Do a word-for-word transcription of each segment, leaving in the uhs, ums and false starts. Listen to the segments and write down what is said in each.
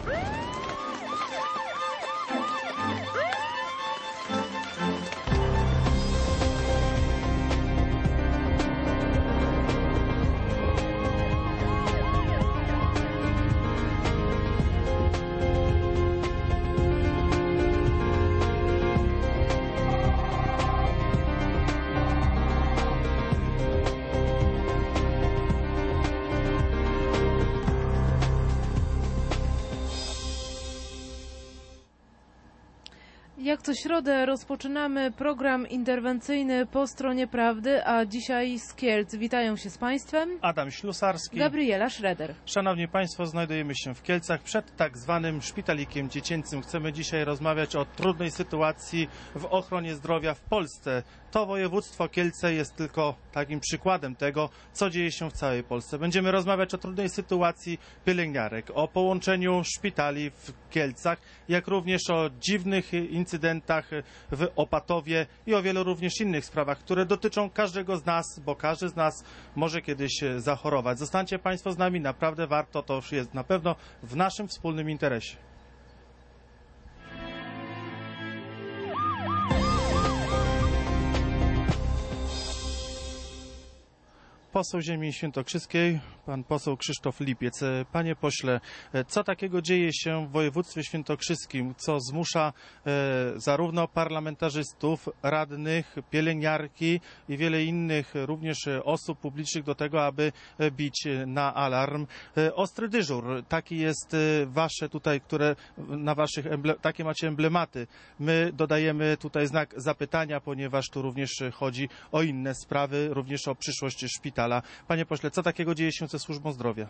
Jak co środę rozpoczynamy program interwencyjny Po stronie prawdy, a dzisiaj z Kielc. Witają się z Państwem Adam Ślusarski, Gabriela Schroeder. Szanowni Państwo, znajdujemy się w Kielcach przed tak zwanym szpitalikiem dziecięcym. Chcemy dzisiaj rozmawiać o trudnej sytuacji w ochronie zdrowia w Polsce. To województwo Kielce jest tylko takim przykładem tego, co dzieje się w całej Polsce. Będziemy rozmawiać o trudnej sytuacji pielęgniarek, o połączeniu szpitali w Kielcach, jak również o dziwnych incydentach w Opatowie i o wielu również innych sprawach, które dotyczą każdego z nas, bo każdy z nas może kiedyś zachorować. Zostańcie Państwo z nami, naprawdę warto, to już jest na pewno w naszym wspólnym interesie. Poseł ziemi świętokrzyskiej, pan poseł Krzysztof Lipiec. Panie pośle, co takiego dzieje się w województwie świętokrzyskim, co zmusza e, zarówno parlamentarzystów, radnych, pielęgniarki i wiele innych również osób publicznych do tego, aby bić na alarm? E, ostry dyżur, taki jest wasze tutaj, które na waszych, emble, takie macie emblematy. My dodajemy tutaj znak zapytania, ponieważ tu również chodzi o inne sprawy, również o przyszłość szpitala. Panie pośle, co takiego dzieje się ze służbą zdrowia?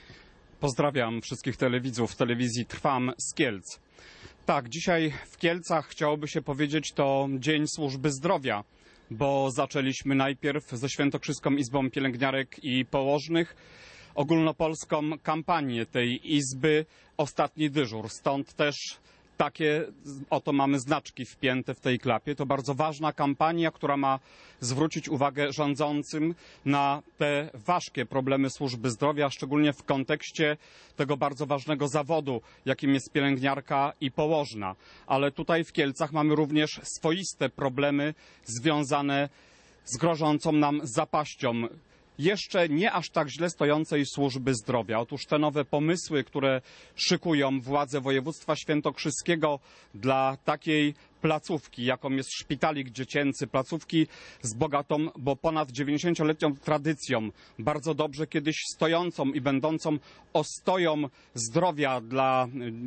Pozdrawiam wszystkich telewidzów telewizji Trwam z Kielc. Tak, dzisiaj w Kielcach chciałoby się powiedzieć, to Dzień Służby Zdrowia, bo zaczęliśmy najpierw ze Świętokrzyską Izbą Pielęgniarek i Położnych ogólnopolską kampanię tej izby Ostatni dyżur. Stąd też takie oto mamy znaczki wpięte w tej klapie. To bardzo ważna kampania, która ma zwrócić uwagę rządzącym na te ważkie problemy służby zdrowia, szczególnie w kontekście tego bardzo ważnego zawodu, jakim jest pielęgniarka i położna. Ale tutaj w Kielcach mamy również swoiste problemy związane z grożącą nam zapaścią jeszcze nie aż tak źle stojącej służby zdrowia. Otóż te nowe pomysły, które szykują władze województwa świętokrzyskiego dla takiej placówki, jaką jest szpitalik dziecięcy, placówki z bogatą, bo ponad dziewięćdziesięcioletnią tradycją, bardzo dobrze kiedyś stojącą i będącą ostoją zdrowia dla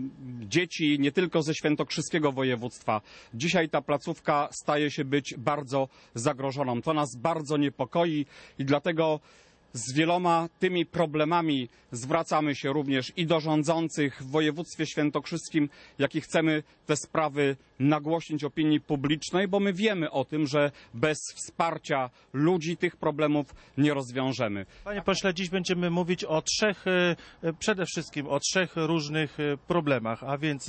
dzieci nie tylko ze świętokrzyskiego województwa. Dzisiaj ta placówka staje się być bardzo zagrożoną. To nas bardzo niepokoi i dlatego z wieloma tymi problemami zwracamy się również i do rządzących w województwie świętokrzyskim, jak i chcemy te sprawy nagłośnić opinii publicznej, bo my wiemy o tym, że bez wsparcia ludzi tych problemów nie rozwiążemy. Panie pośle, dziś będziemy mówić o trzech, przede wszystkim o trzech różnych problemach, a więc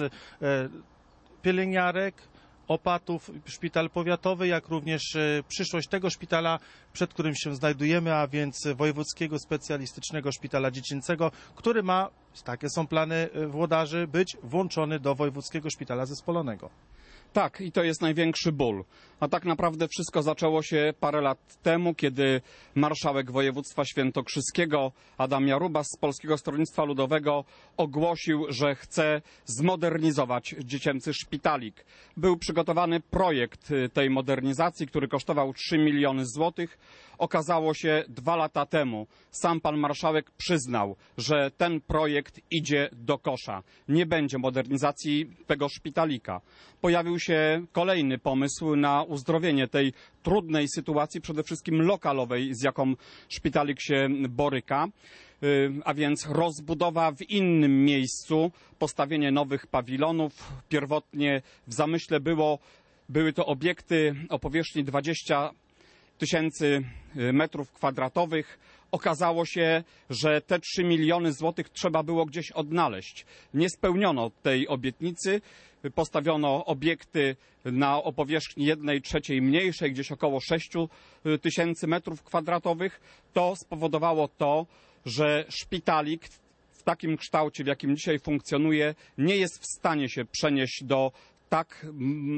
pielęgniarek, Opatów, szpital powiatowy, jak również przyszłość tego szpitala, przed którym się znajdujemy, a więc Wojewódzkiego Specjalistycznego Szpitala Dziecięcego, który ma, takie są plany włodarzy, być włączony do Wojewódzkiego Szpitala Zespolonego. Tak, i to jest największy ból. A tak naprawdę wszystko zaczęło się parę lat temu, kiedy marszałek województwa świętokrzyskiego Adam Jarubas z Polskiego Stronnictwa Ludowego ogłosił, że chce zmodernizować dziecięcy szpitalik. Był przygotowany projekt tej modernizacji, który kosztował trzy miliony złotych. Okazało się dwa lata temu. Sam pan marszałek przyznał, że ten projekt idzie do kosza. Nie będzie modernizacji tego szpitalika. Pojawił się kolejny pomysł na uzdrowienie tej trudnej sytuacji, przede wszystkim lokalowej, z jaką szpitalik się boryka, a więc rozbudowa w innym miejscu, postawienie nowych pawilonów. Pierwotnie w zamyśle było, były to obiekty o powierzchni dwadzieścia tysięcy metrów kwadratowych. Okazało się, że te trzy miliony złotych trzeba było gdzieś odnaleźć. Nie spełniono tej obietnicy. Postawiono obiekty na o powierzchni jednej trzeciej mniejszej, gdzieś około sześciu tysięcy metrów kwadratowych. To spowodowało to, że szpitalik w takim kształcie, w jakim dzisiaj funkcjonuje, nie jest w stanie się przenieść do tak,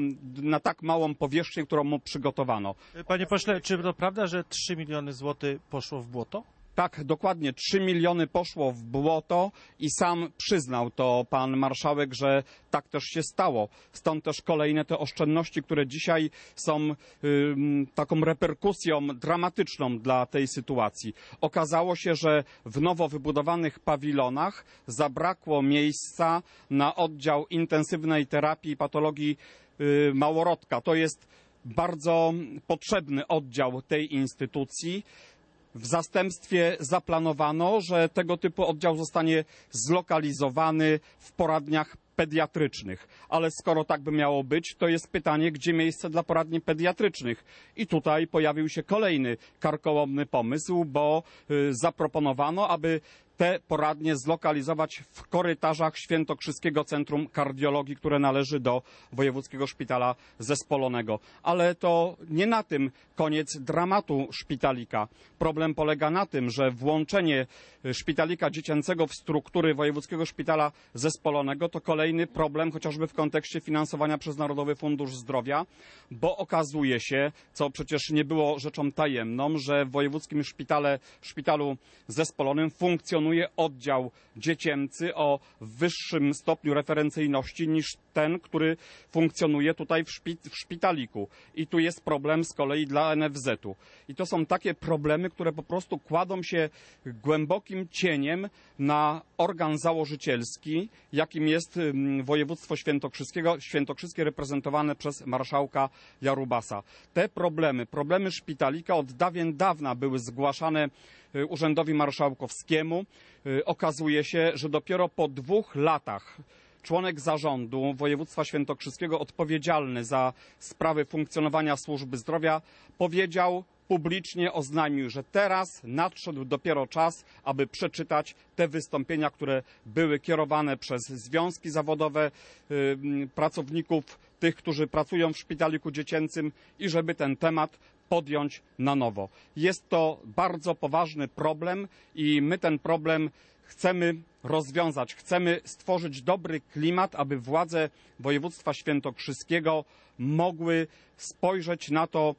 na tak małą powierzchnię, którą mu przygotowano. Panie pośle, czy to prawda, że trzy miliony złotych poszło w błoto? Tak, dokładnie, trzy miliony poszło w błoto i sam przyznał to pan marszałek, że tak też się stało. Stąd też kolejne te oszczędności, które dzisiaj są y, taką reperkusją dramatyczną dla tej sytuacji. Okazało się, że w nowo wybudowanych pawilonach zabrakło miejsca na oddział intensywnej terapii i patologii y, małorodka. To jest bardzo potrzebny oddział tej instytucji. W zastępstwie zaplanowano, że tego typu oddział zostanie zlokalizowany w poradniach pediatrycznych. Ale skoro tak by miało być, to jest pytanie, gdzie miejsce dla poradni pediatrycznych. I tutaj pojawił się kolejny karkołomny pomysł, bo y, zaproponowano, aby te poradnie zlokalizować w korytarzach Świętokrzyskiego Centrum Kardiologii, które należy do Wojewódzkiego Szpitala Zespolonego. Ale to nie na tym koniec dramatu szpitalika. Problem polega na tym, że włączenie szpitalika dziecięcego w struktury Wojewódzkiego Szpitala Zespolonego to kolejny problem, chociażby w kontekście finansowania przez Narodowy Fundusz Zdrowia, bo okazuje się, co przecież nie było rzeczą tajemną, że w Wojewódzkim Szpitale, Szpitalu Zespolonym funkcjonuje oddział dziecięcy o wyższym stopniu referencyjności niż ten, który funkcjonuje tutaj w, szpi w szpitaliku. I tu jest problem z kolei dla N F Z u. I to są takie problemy, które po prostu kładą się głębokim cieniem na organ założycielski, jakim jest województwo świętokrzyskiego, świętokrzyskie reprezentowane przez marszałka Jarubasa. Te problemy, problemy szpitalika od dawien dawna były zgłaszane Urzędowi Marszałkowskiemu. Okazuje się, że dopiero po dwóch latach członek zarządu województwa świętokrzyskiego odpowiedzialny za sprawy funkcjonowania służby zdrowia powiedział, publicznie oznajmił, że teraz nadszedł dopiero czas, aby przeczytać te wystąpienia, które były kierowane przez związki zawodowe yy, pracowników, tych, którzy pracują w szpitaliku dziecięcym i żeby ten temat podjąć na nowo. Jest to bardzo poważny problem i my ten problem chcemy rozwiązać. Chcemy stworzyć dobry klimat, aby władze województwa świętokrzyskiego mogły spojrzeć na to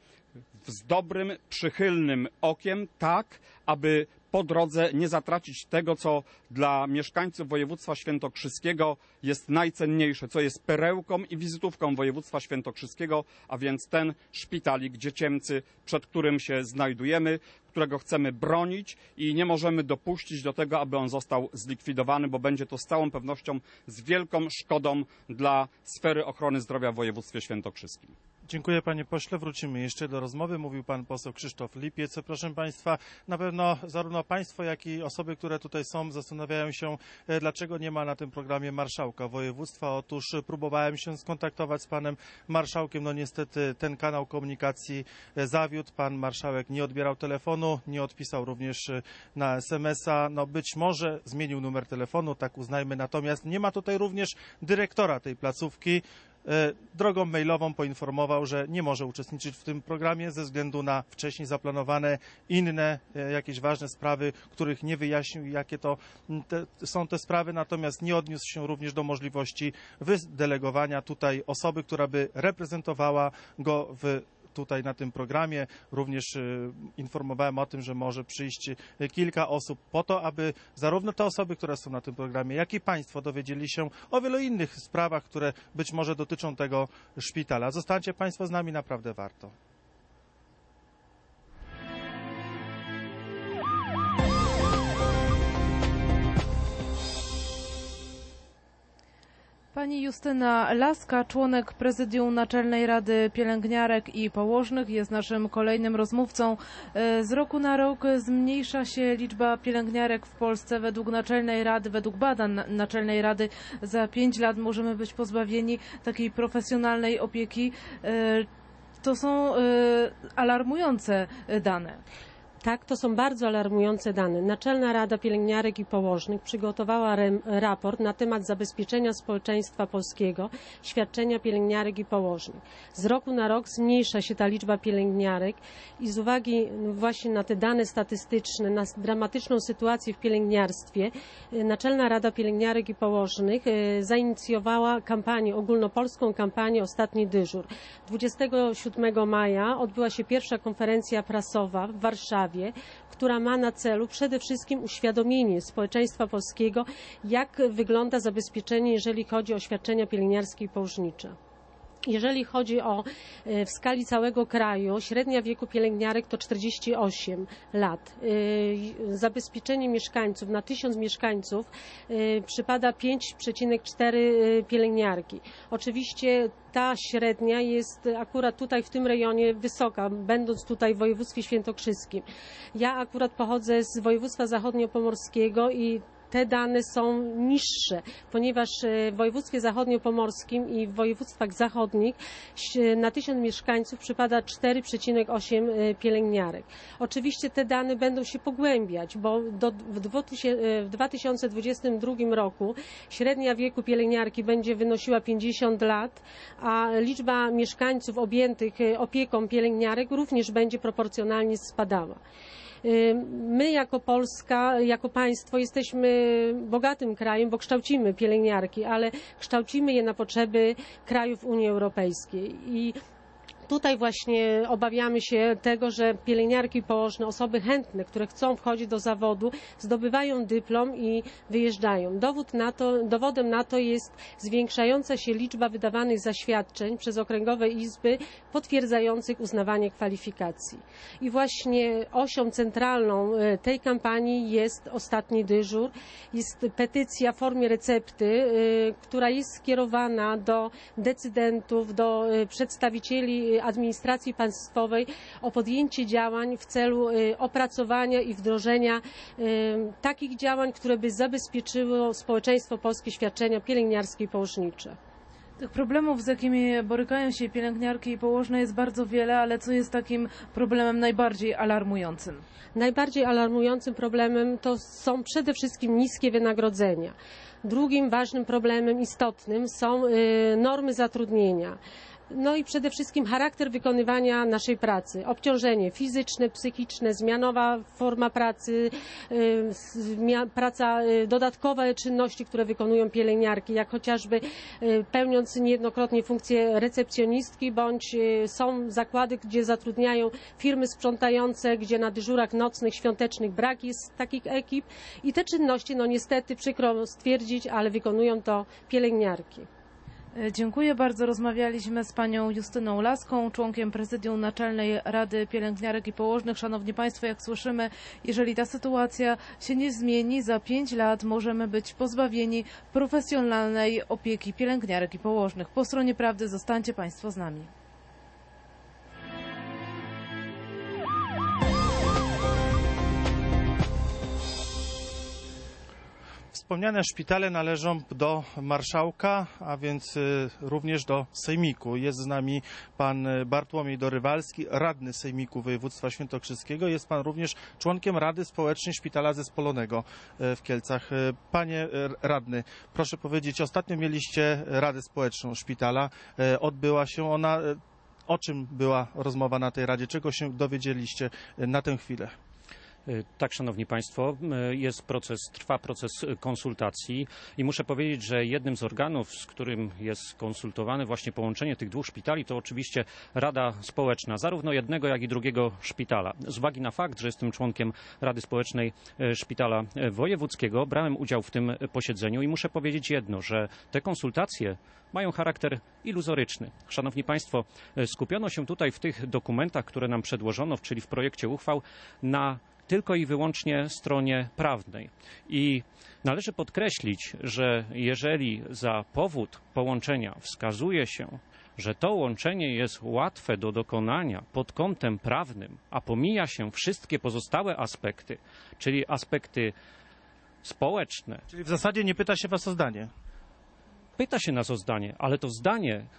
z dobrym, przychylnym okiem, tak aby po drodze nie zatracić tego, co dla mieszkańców województwa świętokrzyskiego jest najcenniejsze, co jest perełką i wizytówką województwa świętokrzyskiego, a więc ten szpitalik dziecięcy, przed którym się znajdujemy, którego chcemy bronić i nie możemy dopuścić do tego, aby on został zlikwidowany, bo będzie to z całą pewnością z wielką szkodą dla sfery ochrony zdrowia w województwie świętokrzyskim. Dziękuję panie pośle. Wrócimy jeszcze do rozmowy. Mówił pan poseł Krzysztof Lipiec. Proszę państwa, na pewno zarówno państwo, jak i osoby, które tutaj są, zastanawiają się, dlaczego nie ma na tym programie marszałka województwa. Otóż próbowałem się skontaktować z panem marszałkiem. No niestety ten kanał komunikacji zawiódł. Pan marszałek nie odbierał telefonu, nie odpisał również na es em es a. No być może zmienił numer telefonu, tak uznajmy. Natomiast nie ma tutaj również dyrektora tej placówki. Drogą mailową poinformował, że nie może uczestniczyć w tym programie ze względu na wcześniej zaplanowane inne jakieś ważne sprawy, których nie wyjaśnił, jakie to te, są te sprawy, natomiast nie odniósł się również do możliwości wydelegowania tutaj osoby, która by reprezentowała go w tutaj na tym programie. Również y, informowałem o tym, że może przyjść kilka osób po to, aby zarówno te osoby, które są na tym programie, jak i państwo dowiedzieli się o wielu innych sprawach, które być może dotyczą tego szpitala. Zostańcie państwo z nami, naprawdę warto. Pani Justyna Laska, członek Prezydium Naczelnej Rady Pielęgniarek i Położnych, jest naszym kolejnym rozmówcą. Z roku na rok zmniejsza się liczba pielęgniarek w Polsce. Według Naczelnej Rady, według badań Naczelnej Rady za pięć lat możemy być pozbawieni takiej profesjonalnej opieki. To są alarmujące dane. Tak, to są bardzo alarmujące dane. Naczelna Rada Pielęgniarek i Położnych przygotowała rem, raport na temat zabezpieczenia społeczeństwa polskiego świadczenia pielęgniarek i położnych. Z roku na rok zmniejsza się ta liczba pielęgniarek i z uwagi właśnie na te dane statystyczne, na dramatyczną sytuację w pielęgniarstwie, Naczelna Rada Pielęgniarek i Położnych zainicjowała kampanię, ogólnopolską kampanię Ostatni dyżur. dwudziestego siódmego maja odbyła się pierwsza konferencja prasowa w Warszawie, która ma na celu przede wszystkim uświadomienie społeczeństwa polskiego, jak wygląda zabezpieczenie, jeżeli chodzi o świadczenia pielęgniarskie i położnicze. Jeżeli chodzi o w skali całego kraju, średnia wieku pielęgniarek to czterdzieści osiem lat. Zabezpieczenie mieszkańców na tysiąc mieszkańców przypada pięć przecinek cztery pielęgniarki. Oczywiście ta średnia jest akurat tutaj w tym rejonie wysoka, będąc tutaj w województwie świętokrzyskim. Ja akurat pochodzę z województwa zachodniopomorskiego i te dane są niższe, ponieważ w województwie zachodniopomorskim i w województwach zachodnich na tysiąc mieszkańców przypada cztery przecinek osiem pielęgniarek. Oczywiście te dane będą się pogłębiać, bo do, w dwa tysiące dwudziestym drugim roku średnia wieku pielęgniarki będzie wynosiła pięćdziesiąt lat, a liczba mieszkańców objętych opieką pielęgniarek również będzie proporcjonalnie spadała. My jako Polska, jako państwo jesteśmy bogatym krajem, bo kształcimy pielęgniarki, ale kształcimy je na potrzeby krajów Unii Europejskiej. I tutaj właśnie obawiamy się tego, że pielęgniarki położne, osoby chętne, które chcą wchodzić do zawodu, zdobywają dyplom i wyjeżdżają. Dowód na to, dowodem na to jest zwiększająca się liczba wydawanych zaświadczeń przez okręgowe izby potwierdzających uznawanie kwalifikacji. I właśnie osią centralną tej kampanii jest Ostatni dyżur. Jest petycja w formie recepty, która jest skierowana do decydentów, do przedstawicieli administracji państwowej o podjęcie działań w celu opracowania i wdrożenia takich działań, które by zabezpieczyło społeczeństwo polskie świadczenia pielęgniarskie i położnicze. Tych problemów, z jakimi borykają się pielęgniarki i położne, jest bardzo wiele, ale co jest takim problemem najbardziej alarmującym? Najbardziej alarmującym problemem to są przede wszystkim niskie wynagrodzenia. Drugim ważnym problemem istotnym są normy zatrudnienia. No i przede wszystkim charakter wykonywania naszej pracy. Obciążenie fizyczne, psychiczne, zmianowa forma pracy, praca, dodatkowe czynności, które wykonują pielęgniarki, jak chociażby pełniąc niejednokrotnie funkcję recepcjonistki, bądź są zakłady, gdzie zatrudniają firmy sprzątające, gdzie na dyżurach nocnych, świątecznych brak jest takich ekip i te czynności, no niestety przykro stwierdzić, ale wykonują to pielęgniarki. Dziękuję bardzo. Rozmawialiśmy z panią Justyną Laską, członkiem Prezydium Naczelnej Rady Pielęgniarek i Położnych. Szanowni państwo, jak słyszymy, jeżeli ta sytuacja się nie zmieni, za pięć lat możemy być pozbawieni profesjonalnej opieki pielęgniarek i położnych. Po stronie prawdy zostańcie państwo z nami. Wspomniane szpitale należą do marszałka, a więc również do sejmiku. Jest z nami pan Bartłomiej Dorywalski, radny sejmiku województwa świętokrzyskiego. Jest pan również członkiem Rady Społecznej Szpitala Zespolonego w Kielcach. Panie radny, proszę powiedzieć, ostatnio mieliście Radę Społeczną Szpitala. Odbyła się ona. O czym była rozmowa na tej Radzie? Czego się dowiedzieliście na tę chwilę? Tak, szanowni państwo, jest proces, trwa proces konsultacji i muszę powiedzieć, że jednym z organów, z którym jest konsultowane właśnie połączenie tych dwóch szpitali, to oczywiście Rada Społeczna, zarówno jednego, jak i drugiego szpitala. Z uwagi na fakt, że jestem członkiem Rady Społecznej Szpitala Wojewódzkiego, brałem udział w tym posiedzeniu i muszę powiedzieć jedno, że te konsultacje mają charakter iluzoryczny. Szanowni państwo, skupiono się tutaj w tych dokumentach, które nam przedłożono, czyli w projekcie uchwał, na tylko i wyłącznie stronie prawnej. I należy podkreślić, że jeżeli za powód połączenia wskazuje się, że to łączenie jest łatwe do dokonania pod kątem prawnym, a pomija się wszystkie pozostałe aspekty, czyli aspekty społeczne. Czyli w zasadzie nie pyta się was o zdanie? Pyta się nas o zdanie, ale to zdanie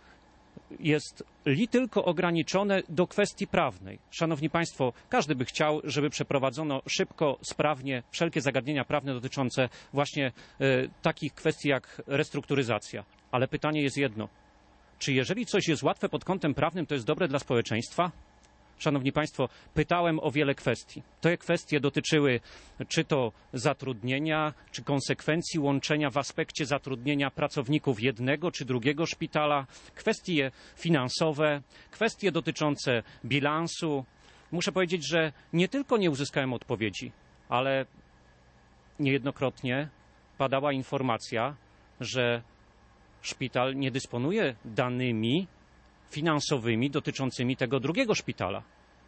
jest li tylko ograniczone do kwestii prawnej. Szanowni Państwo, każdy by chciał, żeby przeprowadzono szybko, sprawnie wszelkie zagadnienia prawne dotyczące właśnie y, takich kwestii jak restrukturyzacja. Ale pytanie jest jedno. Czy jeżeli coś jest łatwe pod kątem prawnym, to jest dobre dla społeczeństwa? Szanowni Państwo, pytałem o wiele kwestii. Te kwestie dotyczyły czy to zatrudnienia, czy konsekwencji łączenia w aspekcie zatrudnienia pracowników jednego czy drugiego szpitala, kwestie finansowe, kwestie dotyczące bilansu. Muszę powiedzieć, że nie tylko nie uzyskałem odpowiedzi, ale niejednokrotnie padała informacja, że szpital nie dysponuje danymi finansowymi dotyczącymi tego drugiego szpitala.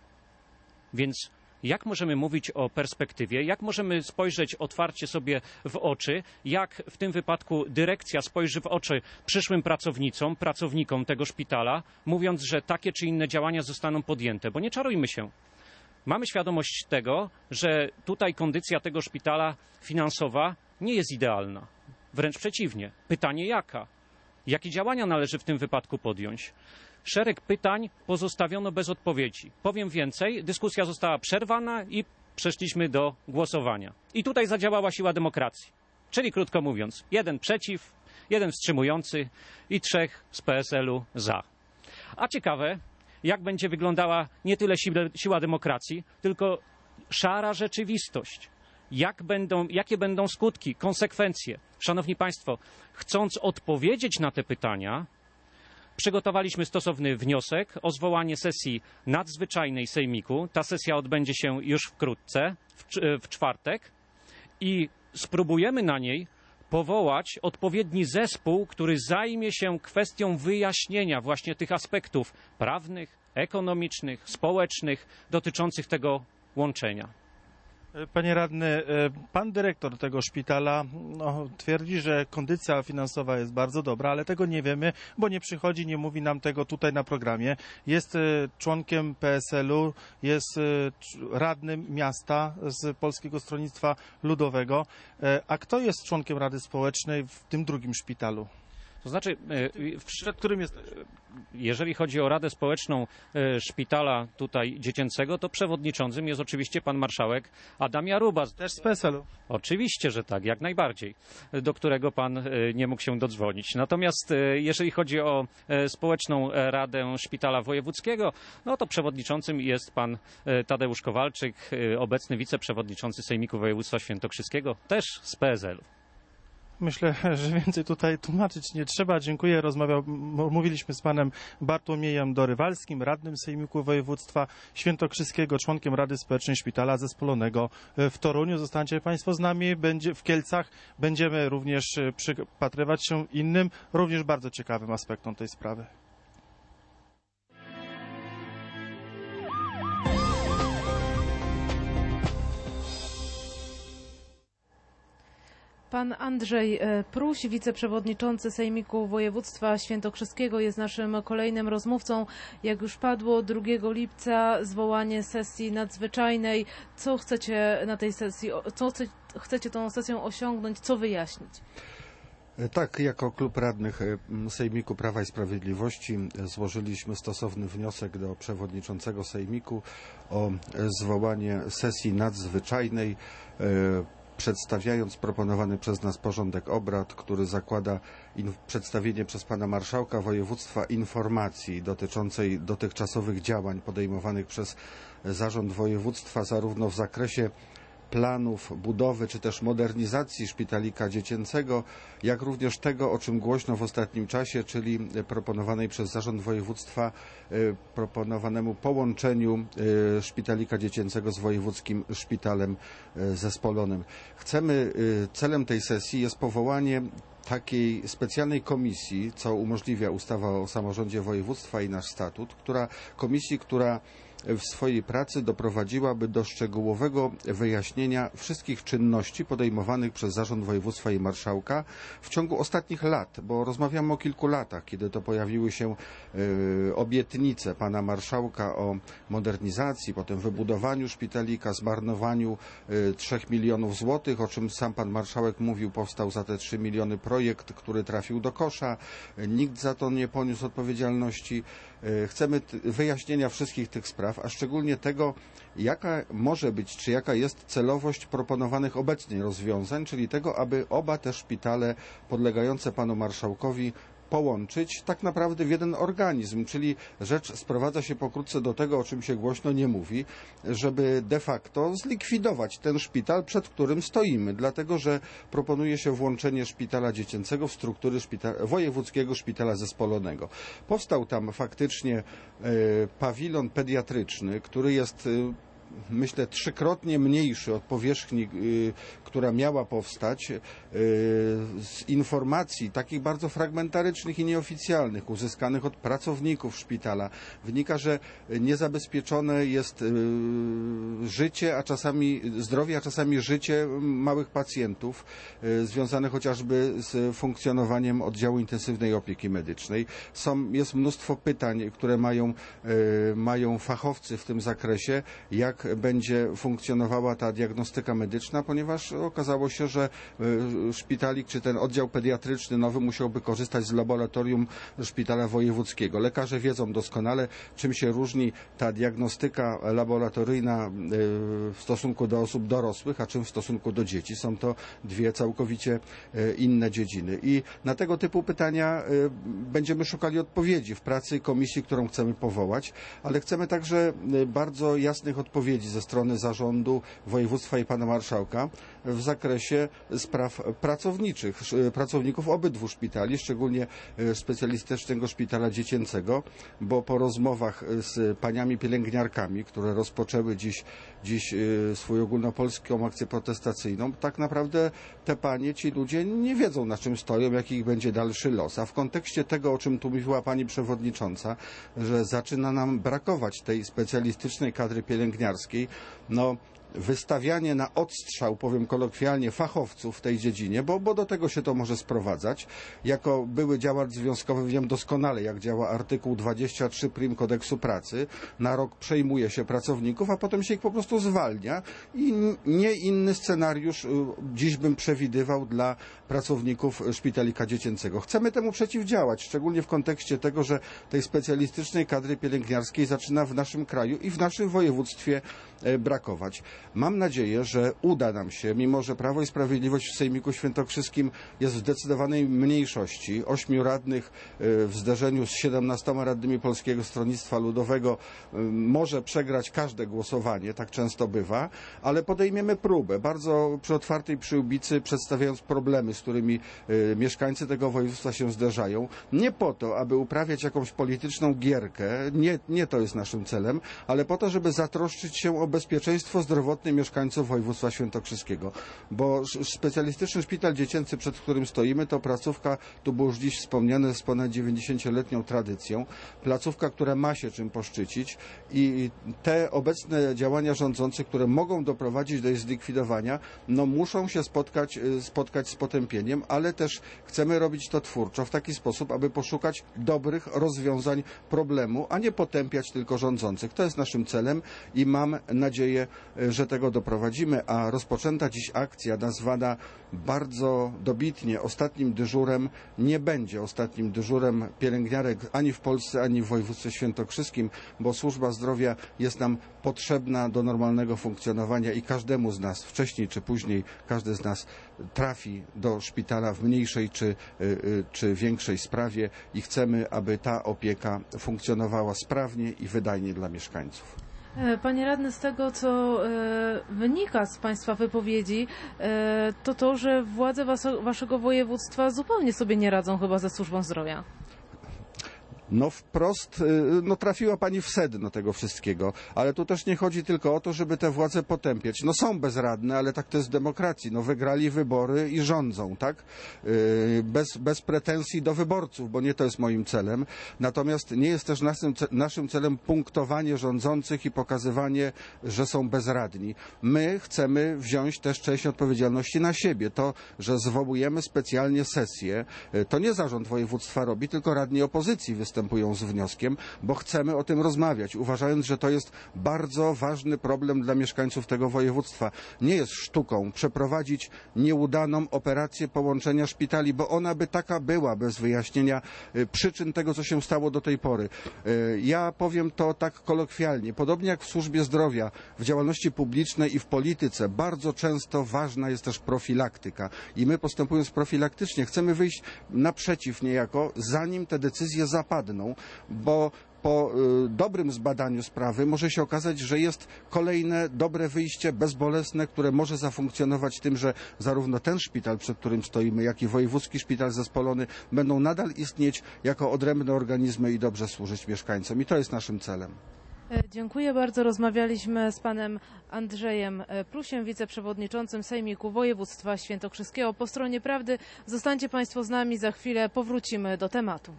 Więc jak możemy mówić o perspektywie, jak możemy spojrzeć otwarcie sobie w oczy, jak w tym wypadku dyrekcja spojrzy w oczy przyszłym pracownicom, pracownikom tego szpitala, mówiąc, że takie czy inne działania zostaną podjęte, bo nie czarujmy się. Mamy świadomość tego, że tutaj kondycja tego szpitala finansowa nie jest idealna. Wręcz przeciwnie. Pytanie jaka? Jakie działania należy w tym wypadku podjąć? Szereg pytań pozostawiono bez odpowiedzi. Powiem więcej, dyskusja została przerwana i przeszliśmy do głosowania. I tutaj zadziałała siła demokracji. Czyli krótko mówiąc, jeden przeciw, jeden wstrzymujący i trzech z P S L-u za. A ciekawe, jak będzie wyglądała nie tyle siła demokracji, tylko szara rzeczywistość. Jak będą, jakie będą skutki, konsekwencje? Szanowni Państwo, chcąc odpowiedzieć na te pytania, przygotowaliśmy stosowny wniosek o zwołanie sesji nadzwyczajnej Sejmiku. Ta sesja odbędzie się już wkrótce, w, w czwartek i spróbujemy na niej powołać odpowiedni zespół, który zajmie się kwestią wyjaśnienia właśnie tych aspektów prawnych, ekonomicznych, społecznych dotyczących tego łączenia. Panie radny, pan dyrektor tego szpitala no, twierdzi, że kondycja finansowa jest bardzo dobra, ale tego nie wiemy, bo nie przychodzi, nie mówi nam tego tutaj na programie. Jest członkiem P S L-u, jest radnym miasta z Polskiego Stronnictwa Ludowego. A kto jest członkiem Rady Społecznej w tym drugim szpitalu? To znaczy, przed którym jest... jeżeli chodzi o Radę Społeczną Szpitala tutaj dziecięcego, to przewodniczącym jest oczywiście pan marszałek Adam Jaruba. Też z P S L-u. Oczywiście, że tak, jak najbardziej, do którego pan nie mógł się dodzwonić. Natomiast jeżeli chodzi o Społeczną Radę Szpitala Wojewódzkiego, no to przewodniczącym jest pan Tadeusz Kowalczyk, obecny wiceprzewodniczący Sejmiku Województwa Świętokrzyskiego, też z P S L-u. Myślę, że więcej tutaj tłumaczyć nie trzeba. Dziękuję. Rozmawiał, mówiliśmy z panem Bartłomiejem Dorywalskim, radnym Sejmiku Województwa Świętokrzyskiego, członkiem Rady Społecznej Szpitala Zespolonego w Toruniu. Zostańcie Państwo z nami. Będzie w Kielcach. Będziemy również przypatrywać się innym, również bardzo ciekawym aspektom tej sprawy. Pan Andrzej Pruś, wiceprzewodniczący Sejmiku Województwa Świętokrzyskiego, jest naszym kolejnym rozmówcą. Jak już padło, drugiego lipca zwołanie sesji nadzwyczajnej. Co chcecie na tej sesji, co chce, chcecie tą sesją osiągnąć, co wyjaśnić? Tak, jako klub radnych Sejmiku Prawa i Sprawiedliwości złożyliśmy stosowny wniosek do przewodniczącego Sejmiku o zwołanie sesji nadzwyczajnej, przedstawiając proponowany przez nas porządek obrad, który zakłada przedstawienie przez pana marszałka województwa informacji dotyczącej dotychczasowych działań podejmowanych przez zarząd województwa, zarówno w zakresie planów budowy czy też modernizacji szpitalika dziecięcego, jak również tego, o czym głośno w ostatnim czasie, czyli proponowanej przez zarząd województwa proponowanemu połączeniu szpitalika dziecięcego z wojewódzkim szpitalem zespolonym. Chcemy, celem tej sesji jest powołanie takiej specjalnej komisji, co umożliwia ustawa o samorządzie województwa i nasz statut, która komisji, która w swojej pracy doprowadziłaby do szczegółowego wyjaśnienia wszystkich czynności podejmowanych przez Zarząd Województwa i Marszałka w ciągu ostatnich lat, bo rozmawiamy o kilku latach, kiedy to pojawiły się y, obietnice pana marszałka o modernizacji, potem wybudowaniu szpitalika, zmarnowaniu y, trzech milionów złotych, o czym sam pan marszałek mówił, powstał za te trzy miliony projekt, który trafił do kosza. Nikt za to nie poniósł odpowiedzialności. Chcemy wyjaśnienia wszystkich tych spraw, a szczególnie tego, jaka może być, czy jaka jest celowość proponowanych obecnie rozwiązań, czyli tego, aby oba te szpitale podlegające panu marszałkowi połączyć tak naprawdę w jeden organizm, czyli rzecz sprowadza się pokrótce do tego, o czym się głośno nie mówi, żeby de facto zlikwidować ten szpital, przed którym stoimy, dlatego że proponuje się włączenie szpitala dziecięcego w struktury szpitala, wojewódzkiego szpitala zespolonego. Powstał tam faktycznie e, pawilon pediatryczny, który jest e, myślę trzykrotnie mniejszy od powierzchni, y, która miała powstać. Y, z informacji takich bardzo fragmentarycznych i nieoficjalnych, uzyskanych od pracowników szpitala, wynika, że niezabezpieczone jest y, życie, a czasami zdrowie, a czasami życie małych pacjentów, y, związane chociażby z funkcjonowaniem oddziału intensywnej opieki medycznej. Są, jest mnóstwo pytań, które mają, y, mają fachowcy w tym zakresie, jak będzie funkcjonowała ta diagnostyka medyczna, ponieważ okazało się, że szpitalik czy ten oddział pediatryczny nowy musiałby korzystać z laboratorium szpitala wojewódzkiego. Lekarze wiedzą doskonale, czym się różni ta diagnostyka laboratoryjna w stosunku do osób dorosłych, a czym w stosunku do dzieci. Są to dwie całkowicie inne dziedziny. I na tego typu pytania będziemy szukali odpowiedzi w pracy komisji, którą chcemy powołać, ale chcemy także bardzo jasnych odpowiedzi ze strony zarządu województwa i pana marszałka w zakresie spraw pracowniczych, pracowników obydwu szpitali, szczególnie specjalistycznego szpitala dziecięcego, bo po rozmowach z paniami pielęgniarkami, które rozpoczęły dziś, dziś swój ogólnopolską akcję protestacyjną, tak naprawdę te panie, ci ludzie nie wiedzą, na czym stoją, jaki ich będzie dalszy los. A w kontekście tego, o czym tu mówiła pani przewodnicząca, że zaczyna nam brakować tej specjalistycznej kadry pielęgniarskiej, no wystawianie na odstrzał, powiem kolokwialnie, fachowców w tej dziedzinie, bo, bo do tego się to może sprowadzać. Jako były działacz związkowy wiem doskonale, jak działa artykuł dwadzieścia trzy prim kodeksu pracy. Na rok przejmuje się pracowników, a potem się ich po prostu zwalnia i nie inny scenariusz dziś bym przewidywał dla pracowników szpitalika dziecięcego. Chcemy temu przeciwdziałać, szczególnie w kontekście tego, że tej specjalistycznej kadry pielęgniarskiej zaczyna w naszym kraju i w naszym województwie brakować. Mam nadzieję, że uda nam się, mimo że Prawo i Sprawiedliwość w Sejmiku Świętokrzyskim jest w zdecydowanej mniejszości, ośmiu radnych w zderzeniu z siedemnastoma radnymi Polskiego Stronnictwa Ludowego może przegrać każde głosowanie, tak często bywa, ale podejmiemy próbę, bardzo przy otwartej przyłbicy, przedstawiając problemy, z którymi mieszkańcy tego województwa się zderzają. Nie po to, aby uprawiać jakąś polityczną gierkę, nie, nie to jest naszym celem, ale po to, żeby zatroszczyć się o bezpieczeństwo zdrowotne mieszkańców województwa świętokrzyskiego, bo specjalistyczny szpital dziecięcy, przed którym stoimy, to placówka, tu było już dziś wspomniane, z ponad dziewięćdziesięcioletnią tradycją, placówka, która ma się czym poszczycić i te obecne działania rządzących, które mogą doprowadzić do jej zlikwidowania, no muszą się spotkać, spotkać z potępieniem, ale też chcemy robić to twórczo, w taki sposób, aby poszukać dobrych rozwiązań problemu, a nie potępiać tylko rządzących. To jest naszym celem i mam nadzieję, że tego doprowadzimy, a rozpoczęta dziś akcja nazwana bardzo dobitnie ostatnim dyżurem nie będzie ostatnim dyżurem pielęgniarek ani w Polsce, ani w województwie świętokrzyskim, bo służba zdrowia jest nam potrzebna do normalnego funkcjonowania i każdemu z nas, wcześniej czy później, każdy z nas trafi do szpitala w mniejszej czy, czy większej sprawie i chcemy, aby ta opieka funkcjonowała sprawnie i wydajnie dla mieszkańców. Panie radny, z tego, co e, wynika z Państwa wypowiedzi, e, to to, że władze was, waszego województwa zupełnie sobie nie radzą chyba ze służbą zdrowia. No wprost, no trafiła pani w sedno tego wszystkiego, ale tu też nie chodzi tylko o to, żeby te władze potępiać. No są bezradne, ale tak to jest w demokracji. No wygrali wybory i rządzą, tak? Bez, bez pretensji do wyborców, bo nie to jest moim celem. Natomiast nie jest też naszym, naszym celem punktowanie rządzących i pokazywanie, że są bezradni. My chcemy wziąć też część odpowiedzialności na siebie. To, że zwołujemy specjalnie sesję, to nie zarząd województwa robi, tylko radni opozycji występują z wnioskiem, bo chcemy o tym rozmawiać, uważając, że to jest bardzo ważny problem dla mieszkańców tego województwa. Nie jest sztuką przeprowadzić nieudaną operację połączenia szpitali, bo ona by taka była bez wyjaśnienia przyczyn tego, co się stało do tej pory. Ja powiem to tak kolokwialnie. Podobnie jak w służbie zdrowia, w działalności publicznej i w polityce bardzo często ważna jest też profilaktyka. I my postępując profilaktycznie chcemy wyjść naprzeciw niejako, zanim te decyzje zapadną, bo po y, dobrym zbadaniu sprawy może się okazać, że jest kolejne dobre wyjście, bezbolesne, które może zafunkcjonować tym, że zarówno ten szpital, przed którym stoimy, jak i wojewódzki szpital zespolony będą nadal istnieć jako odrębne organizmy i dobrze służyć mieszkańcom. I to jest naszym celem. Dziękuję bardzo. Rozmawialiśmy z panem Andrzejem Prusiem, wiceprzewodniczącym Sejmiku Województwa Świętokrzyskiego. Po stronie prawdy zostańcie państwo z nami, za chwilę powrócimy do tematu.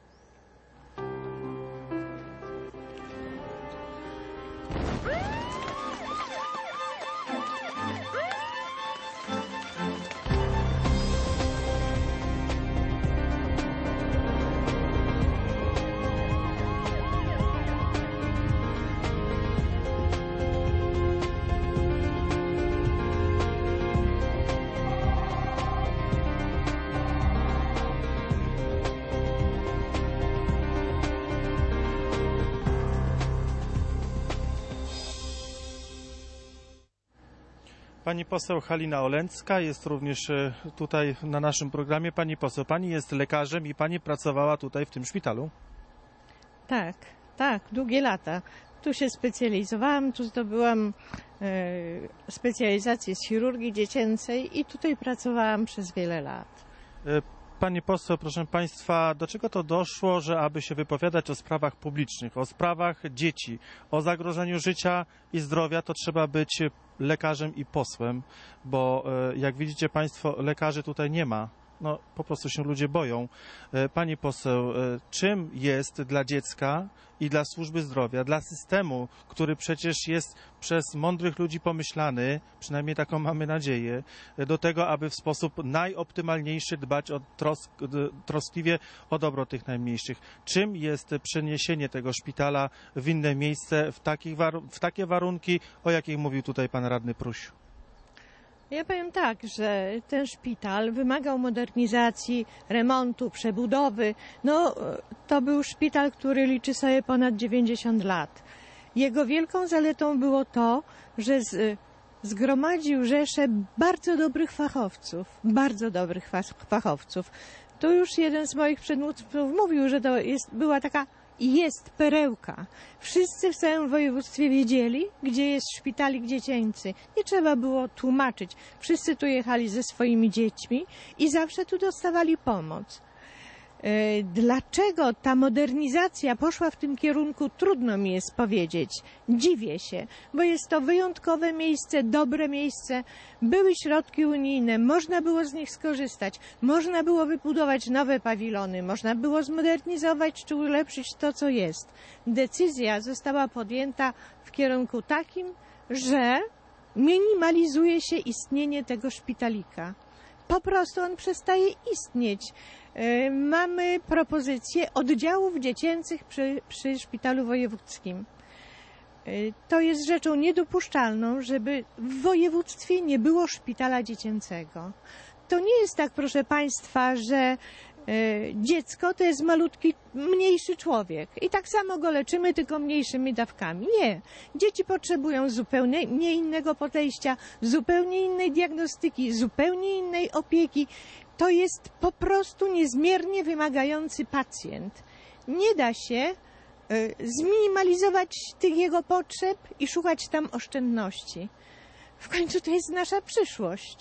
Pani poseł Halina Olęcka jest również tutaj na naszym programie. Pani poseł, pani jest lekarzem i pani pracowała tutaj w tym szpitalu? Tak, tak, długie lata. Tu się specjalizowałam, tu zdobyłam e, specjalizację z chirurgii dziecięcej i tutaj pracowałam przez wiele lat. Pani poseł, proszę państwa, do czego to doszło, że aby się wypowiadać o sprawach publicznych, o sprawach dzieci, o zagrożeniu życia i zdrowia, to trzeba być lekarzem i posłem, bo jak widzicie państwo, lekarzy tutaj nie ma. No, po prostu się ludzie boją. Pani poseł, czym jest dla dziecka i dla służby zdrowia, dla systemu, który przecież jest przez mądrych ludzi pomyślany, przynajmniej taką mamy nadzieję, do tego, aby w sposób najoptymalniejszy dbać o trosk, troskliwie o dobro tych najmniejszych. Czym jest przeniesienie tego szpitala w inne miejsce, w, takich, w takie warunki, o jakich mówił tutaj pan radny Pruś? Ja powiem tak, że ten szpital wymagał modernizacji, remontu, przebudowy. No, to był szpital, który liczy sobie ponad dziewięćdziesiąt lat. Jego wielką zaletą było to, że z, zgromadził rzeszę bardzo dobrych fachowców, bardzo dobrych fachowców. Tu już jeden z moich przedmówców mówił, że to jest, była taka i jest perełka. Wszyscy w całym województwie wiedzieli, gdzie jest szpitalik dziecięcy. Nie trzeba było tłumaczyć. Wszyscy tu jechali ze swoimi dziećmi i zawsze tu dostawali pomoc. Dlaczego ta modernizacja poszła w tym kierunku, trudno mi jest powiedzieć. Dziwię się, bo jest to wyjątkowe miejsce, dobre miejsce. Były środki unijne, można było z nich skorzystać. Można było wybudować nowe pawilony, można było zmodernizować czy ulepszyć to, co jest. Decyzja została podjęta w kierunku takim, że minimalizuje się istnienie tego szpitalika. Po prostu on przestaje istnieć. Mamy propozycję oddziałów dziecięcych przy, przy szpitalu wojewódzkim. To jest rzeczą niedopuszczalną, żeby w województwie nie było szpitala dziecięcego. To nie jest tak, proszę państwa, że dziecko to jest malutki, mniejszy człowiek i tak samo go leczymy, tylko mniejszymi dawkami. Nie. Dzieci potrzebują zupełnie innego podejścia, zupełnie innej diagnostyki, zupełnie innej opieki. To jest po prostu niezmiernie wymagający pacjent. Nie da się zminimalizować tych jego potrzeb i szukać tam oszczędności. W końcu to jest nasza przyszłość.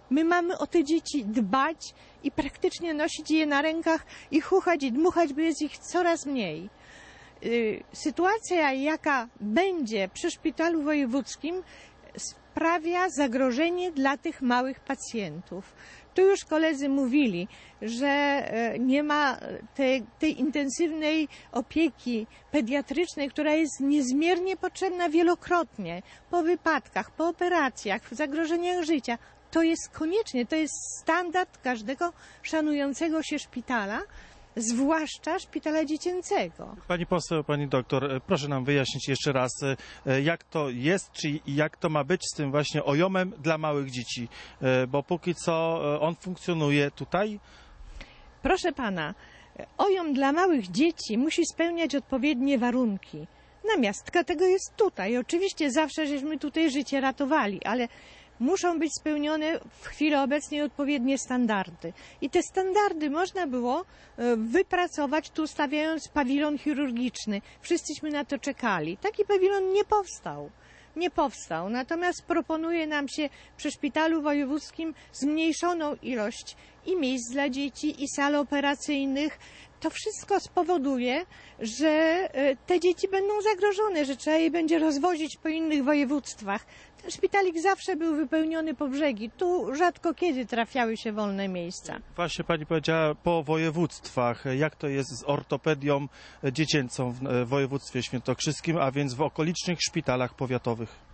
My mamy o te dzieci dbać i praktycznie nosić je na rękach i chuchać i dmuchać, bo jest ich coraz mniej. Sytuacja, jaka będzie przy szpitalu wojewódzkim, sprawia zagrożenie dla tych małych pacjentów. Tu już koledzy mówili, że nie ma tej, tej intensywnej opieki pediatrycznej, która jest niezmiernie potrzebna wielokrotnie, po wypadkach, po operacjach, w zagrożeniach życia. To jest koniecznie, to jest standard każdego szanującego się szpitala, zwłaszcza szpitala dziecięcego. Pani poseł, pani doktor, proszę nam wyjaśnić jeszcze raz, jak to jest, czy jak to ma być z tym właśnie ojomem dla małych dzieci, bo póki co on funkcjonuje tutaj. Proszę pana, ojom dla małych dzieci musi spełniać odpowiednie warunki. Namiastka tego jest tutaj. Oczywiście zawsze żeśmy tutaj życie ratowali, ale muszą być spełnione w chwili obecnej odpowiednie standardy. I te standardy można było wypracować tu, stawiając pawilon chirurgiczny. Wszyscyśmy na to czekali. Taki pawilon nie powstał. Nie powstał. Natomiast proponuje nam się przy szpitalu wojewódzkim zmniejszoną ilość i miejsc dla dzieci, i sal operacyjnych. To wszystko spowoduje, że te dzieci będą zagrożone, że trzeba je będzie rozwozić po innych województwach. Ten szpitalik zawsze był wypełniony po brzegi. Tu rzadko kiedy trafiały się wolne miejsca. Właśnie pani powiedziała po województwach. Jak to jest z ortopedią dziecięcą w województwie świętokrzyskim, a więc w okolicznych szpitalach powiatowych?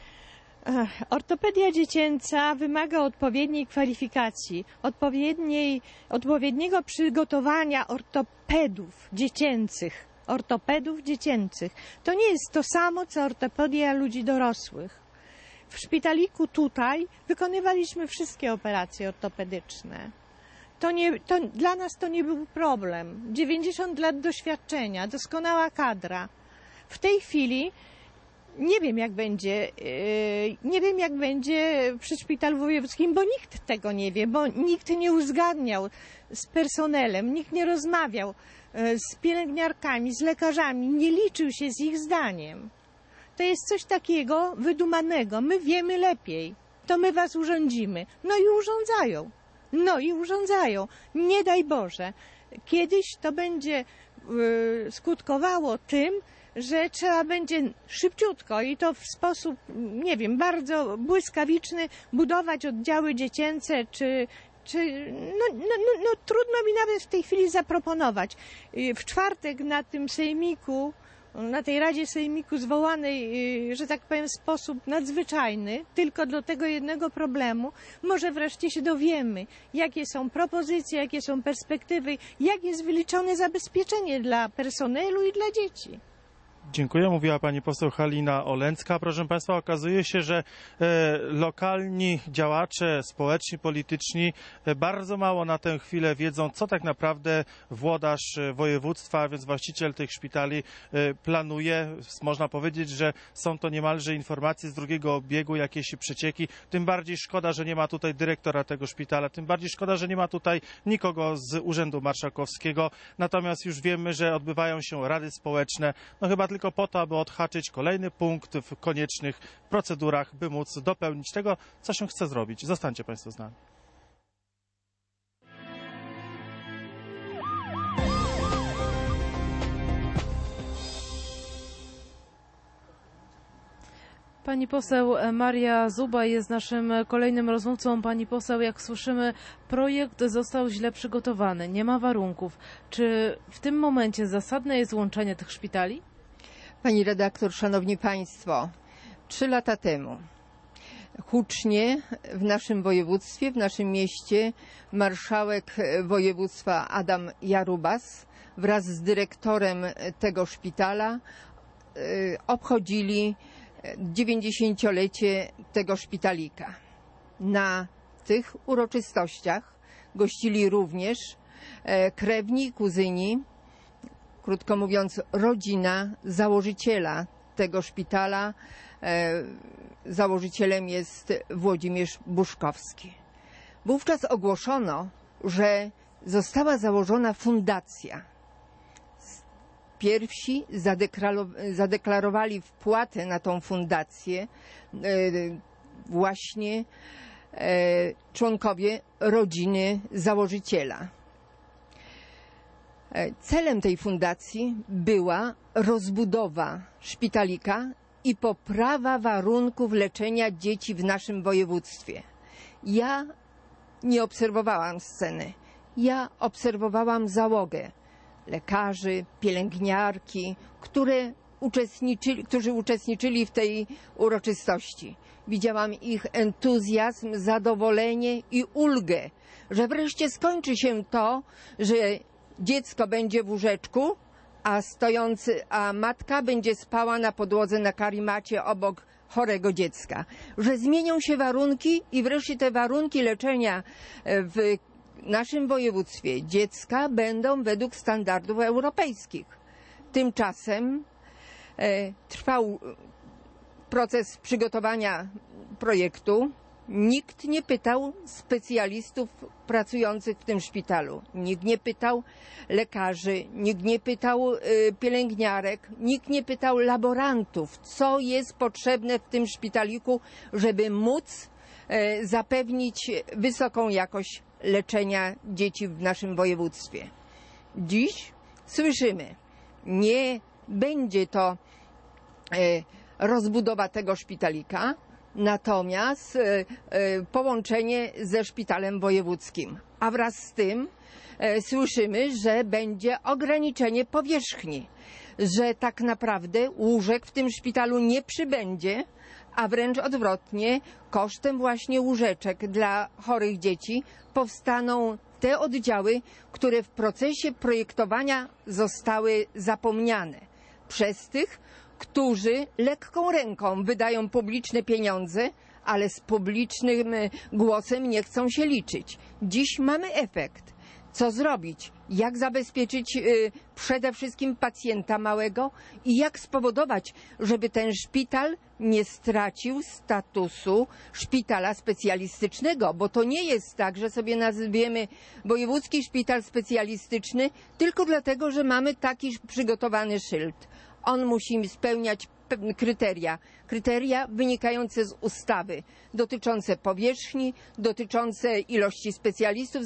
Ortopedia dziecięca wymaga odpowiedniej kwalifikacji, odpowiedniej, odpowiedniego przygotowania ortopedów dziecięcych. Ortopedów dziecięcych. To nie jest to samo, co ortopedia ludzi dorosłych. W szpitaliku tutaj wykonywaliśmy wszystkie operacje ortopedyczne. To nie, to, dla nas to nie był problem. dziewięćdziesiąt lat doświadczenia, doskonała kadra. W tej chwili nie wiem, jak będzie, nie wiem, jak będzie przy szpitalu wojewódzkim, bo nikt tego nie wie, bo nikt nie uzgadniał z personelem, nikt nie rozmawiał z pielęgniarkami, z lekarzami, nie liczył się z ich zdaniem. To jest coś takiego wydumanego. My wiemy lepiej. To my was urządzimy. No i urządzają. No i urządzają. Nie daj Boże. Kiedyś to będzie skutkowało tym, że trzeba będzie szybciutko i to w sposób, nie wiem, bardzo błyskawiczny budować oddziały dziecięce, czy, czy no, no, no, no trudno mi nawet w tej chwili zaproponować. W czwartek na tym sejmiku, na tej Radzie Sejmiku zwołanej, że tak powiem, w sposób nadzwyczajny, tylko do tego jednego problemu, może wreszcie się dowiemy, jakie są propozycje, jakie są perspektywy, jak jest wyliczone zabezpieczenie dla personelu i dla dzieci. Dziękuję. Mówiła pani poseł Halina Olęcka. Proszę państwa, okazuje się, że e, lokalni działacze społeczni, polityczni e, bardzo mało na tę chwilę wiedzą, co tak naprawdę włodarz województwa, a więc właściciel tych szpitali e, planuje. Można powiedzieć, że są to niemalże informacje z drugiego obiegu, jakieś przecieki. Tym bardziej szkoda, że nie ma tutaj dyrektora tego szpitala. Tym bardziej szkoda, że nie ma tutaj nikogo z Urzędu Marszałkowskiego. Natomiast już wiemy, że odbywają się rady społeczne. No chyba tylko po to, aby odhaczyć kolejny punkt w koniecznych procedurach, by móc dopełnić tego, co się chce zrobić. Zostańcie państwo z nami. Pani poseł Maria Zuba jest naszym kolejnym rozmówcą. Pani poseł, jak słyszymy, projekt został źle przygotowany, nie ma warunków. Czy w tym momencie zasadne jest łączenie tych szpitali? Pani redaktor, szanowni państwo, trzy lata temu hucznie w naszym województwie, w naszym mieście marszałek województwa Adam Jarubas wraz z dyrektorem tego szpitala obchodzili dziewięćdziesięciolecie tego szpitalika. Na tych uroczystościach gościli również krewni i kuzyni, krótko mówiąc, rodzina założyciela tego szpitala. Założycielem jest Włodzimierz Buszkowski. Wówczas ogłoszono, że została założona fundacja. Pierwsi zadeklarowali wpłatę na tą fundację właśnie członkowie rodziny założyciela. Celem tej fundacji była rozbudowa szpitalika i poprawa warunków leczenia dzieci w naszym województwie. Ja nie obserwowałam sceny. Ja obserwowałam załogę lekarzy, pielęgniarki, które uczestniczyli, którzy uczestniczyli w tej uroczystości. Widziałam ich entuzjazm, zadowolenie i ulgę, że wreszcie skończy się to, że dziecko będzie w łóżeczku, a stojący, a matka będzie spała na podłodze na karimacie obok chorego dziecka. Że zmienią się warunki i wreszcie te warunki leczenia w naszym województwie dziecka będą według standardów europejskich. Tymczasem e, trwał proces przygotowania projektu. Nikt nie pytał specjalistów pracujących w tym szpitalu. Nikt nie pytał lekarzy, nikt nie pytał y, pielęgniarek, nikt nie pytał laborantów, co jest potrzebne w tym szpitaliku, żeby móc y, zapewnić wysoką jakość leczenia dzieci w naszym województwie. Dziś słyszymy, nie będzie to y, rozbudowa tego szpitalika, natomiast e, e, połączenie ze szpitalem wojewódzkim. A wraz z tym e, słyszymy, że będzie ograniczenie powierzchni, że tak naprawdę łóżek w tym szpitalu nie przybędzie, a wręcz odwrotnie, kosztem właśnie łóżeczek dla chorych dzieci powstaną te oddziały, które w procesie projektowania zostały zapomniane przez tych, którzy lekką ręką wydają publiczne pieniądze, ale z publicznym głosem nie chcą się liczyć. Dziś mamy efekt. Co zrobić? Jak zabezpieczyć y, przede wszystkim pacjenta małego i jak spowodować, żeby ten szpital nie stracił statusu szpitala specjalistycznego, bo to nie jest tak, że sobie nazwiemy wojewódzki szpital specjalistyczny tylko dlatego, że mamy taki przygotowany szyld. On musi spełniać kryteria, kryteria wynikające z ustawy, dotyczące powierzchni, dotyczące ilości specjalistów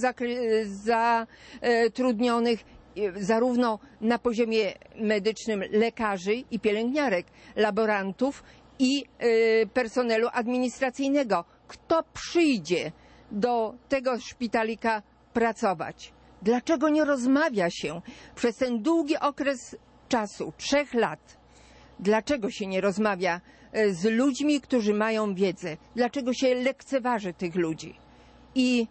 zatrudnionych, zarówno na poziomie medycznym lekarzy i pielęgniarek, laborantów i personelu administracyjnego. Kto przyjdzie do tego szpitalika pracować? Dlaczego nie rozmawia się przez ten długi okres czasu, trzech lat? Dlaczego się nie rozmawia z ludźmi, którzy mają wiedzę? Dlaczego się lekceważy tych ludzi? I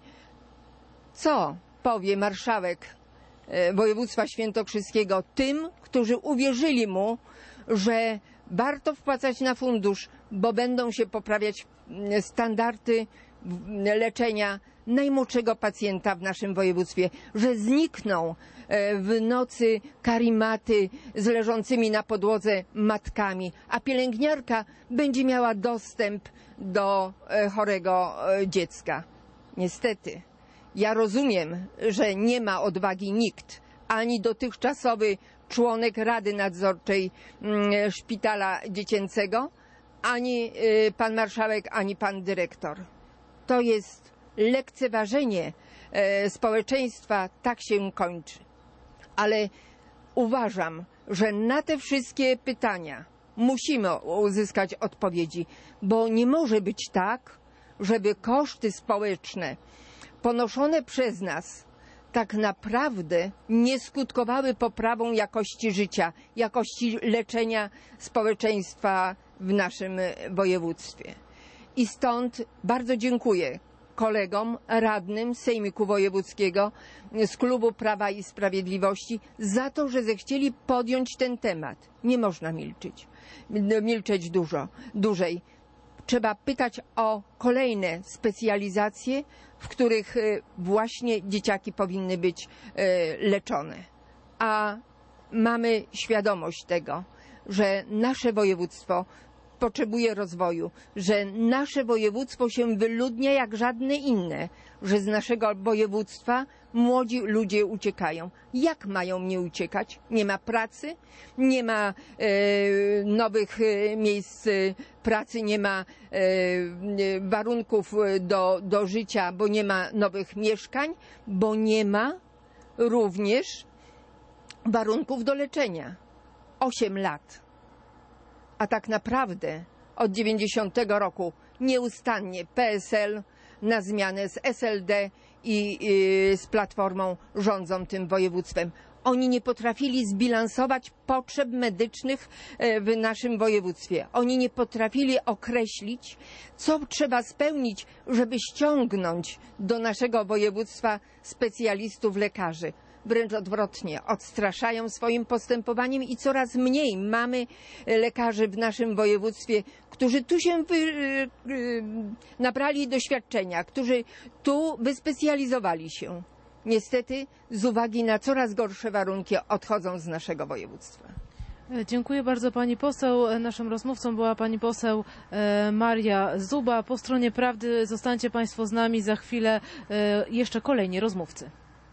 co powie marszałek województwa świętokrzyskiego tym, którzy uwierzyli mu, że warto wpłacać na fundusz, bo będą się poprawiać standardy leczenia najmłodszego pacjenta w naszym województwie, że znikną w nocy karimaty z leżącymi na podłodze matkami, a pielęgniarka będzie miała dostęp do chorego dziecka. Niestety, ja rozumiem, że nie ma odwagi nikt, ani dotychczasowy członek Rady Nadzorczej Szpitala Dziecięcego, ani pan marszałek, ani pan dyrektor. To jest lekceważenie społeczeństwa, tak się kończy. Ale uważam, że na te wszystkie pytania musimy uzyskać odpowiedzi, bo nie może być tak, żeby koszty społeczne ponoszone przez nas tak naprawdę nie skutkowały poprawą jakości życia, jakości leczenia społeczeństwa w naszym województwie. I stąd bardzo dziękuję kolegom radnym Sejmiku Wojewódzkiego z Klubu Prawa i Sprawiedliwości za to, że zechcieli podjąć ten temat. Nie można milczeć, milczeć dużo, dłużej. Trzeba pytać o kolejne specjalizacje, w których właśnie dzieciaki powinny być leczone. A mamy świadomość tego, że nasze województwo potrzebuje rozwoju, że nasze województwo się wyludnia jak żadne inne, że z naszego województwa młodzi ludzie uciekają. Jak mają nie uciekać? Nie ma pracy, nie ma e, nowych e, miejsc pracy, nie ma e, warunków do, do życia, bo nie ma nowych mieszkań, bo nie ma również warunków do leczenia. Osiem lat. A tak naprawdę od dziewięćdziesiątego roku nieustannie P S L na zmianę z S L D i y, z Platformą rządzą tym województwem. Oni nie potrafili zbilansować potrzeb medycznych w naszym województwie. Oni nie potrafili określić, co trzeba spełnić, żeby ściągnąć do naszego województwa specjalistów, lekarzy. Wręcz odwrotnie, odstraszają swoim postępowaniem i coraz mniej mamy lekarzy w naszym województwie, którzy tu się wy, yy, nabrali doświadczenia, którzy tu wyspecjalizowali się. Niestety z uwagi na coraz gorsze warunki odchodzą z naszego województwa. Dziękuję bardzo pani poseł. Naszym rozmówcą była pani poseł Maria Zuba. Po stronie prawdy zostańcie państwo z nami, za chwilę jeszcze kolejni rozmówcy.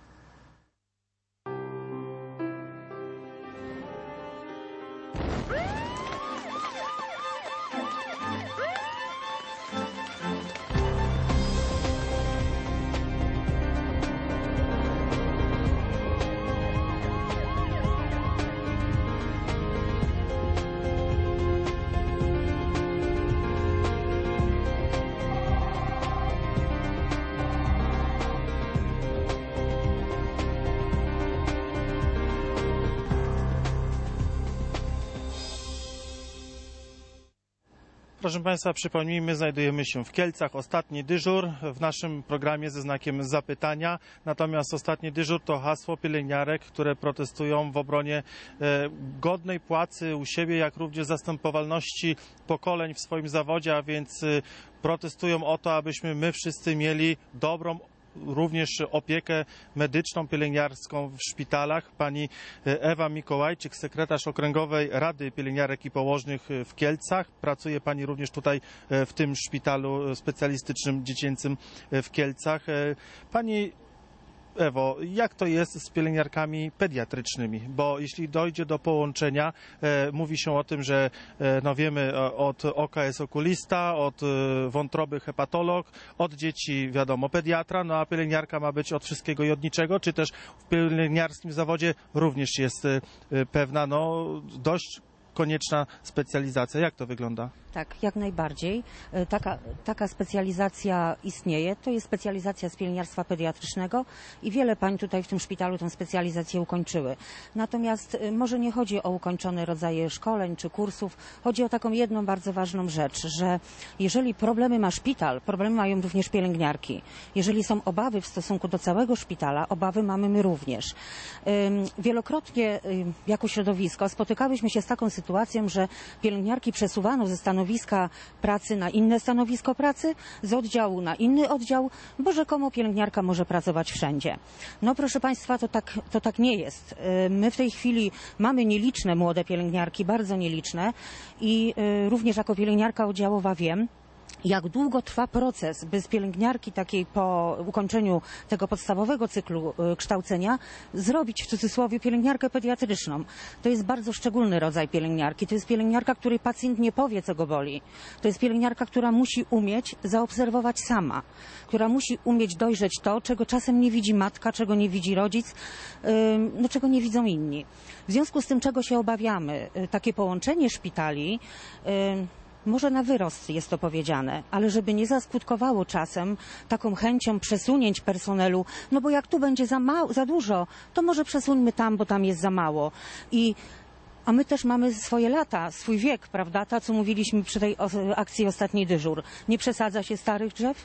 Proszę Państwa, przypomnijmy, znajdujemy się w Kielcach. Ostatni dyżur w naszym programie ze znakiem zapytania. Natomiast ostatni dyżur to hasło pielęgniarek, które protestują w obronie godnej płacy u siebie, jak również zastępowalności pokoleń w swoim zawodzie, a więc protestują o to, abyśmy my wszyscy mieli dobrą również opiekę medyczną, pielęgniarską w szpitalach. Pani Ewa Mikołajczyk, sekretarz Okręgowej Rady Pielęgniarek i Położnych w Kielcach. Pracuje pani również tutaj w tym szpitalu specjalistycznym dziecięcym w Kielcach. Pani Ewo, jak to jest z pielęgniarkami pediatrycznymi? Bo jeśli dojdzie do połączenia, e, mówi się o tym, że e, no wiemy, od oka jest okulista, od e, wątroby hepatolog, od dzieci wiadomo pediatra, no a pielęgniarka ma być od wszystkiego i od niczego, czy też w pielęgniarskim zawodzie również jest e, pewna, no dość konieczna specjalizacja. Jak to wygląda? Tak, jak najbardziej. Taka, taka specjalizacja istnieje. To jest specjalizacja z pielęgniarstwa pediatrycznego i wiele pań tutaj w tym szpitalu tę specjalizację ukończyły. Natomiast może nie chodzi o ukończone rodzaje szkoleń czy kursów. Chodzi o taką jedną bardzo ważną rzecz, że jeżeli problemy ma szpital, problemy mają również pielęgniarki. Jeżeli są obawy w stosunku do całego szpitala, obawy mamy my również. Wielokrotnie jako środowisko spotykałyśmy się z taką sytuacją, że pielęgniarki przesuwano ze stanowiska pracy na inne stanowisko pracy, z oddziału na inny oddział, bo rzekomo pielęgniarka może pracować wszędzie. No proszę Państwa, to tak, to tak nie jest. My w tej chwili mamy nieliczne młode pielęgniarki, bardzo nieliczne i również jako pielęgniarka oddziałowa wiem, jak długo trwa proces, by z pielęgniarki takiej po ukończeniu tego podstawowego cyklu kształcenia zrobić w cudzysłowie pielęgniarkę pediatryczną. To jest bardzo szczególny rodzaj pielęgniarki. To jest pielęgniarka, której pacjent nie powie, co go boli. To jest pielęgniarka, która musi umieć zaobserwować sama, która musi umieć dojrzeć to, czego czasem nie widzi matka, czego nie widzi rodzic, no, czego nie widzą inni. W związku z tym, czego się obawiamy, takie połączenie szpitali, może na wyrost jest to powiedziane, ale żeby nie zaskutkowało czasem taką chęcią przesunięć personelu, no bo jak tu będzie za mało, za dużo, to może przesuńmy tam, bo tam jest za mało. I a my też mamy swoje lata, swój wiek, prawda? To, co mówiliśmy przy tej akcji Ostatni Dyżur. Nie przesadza się starych drzew?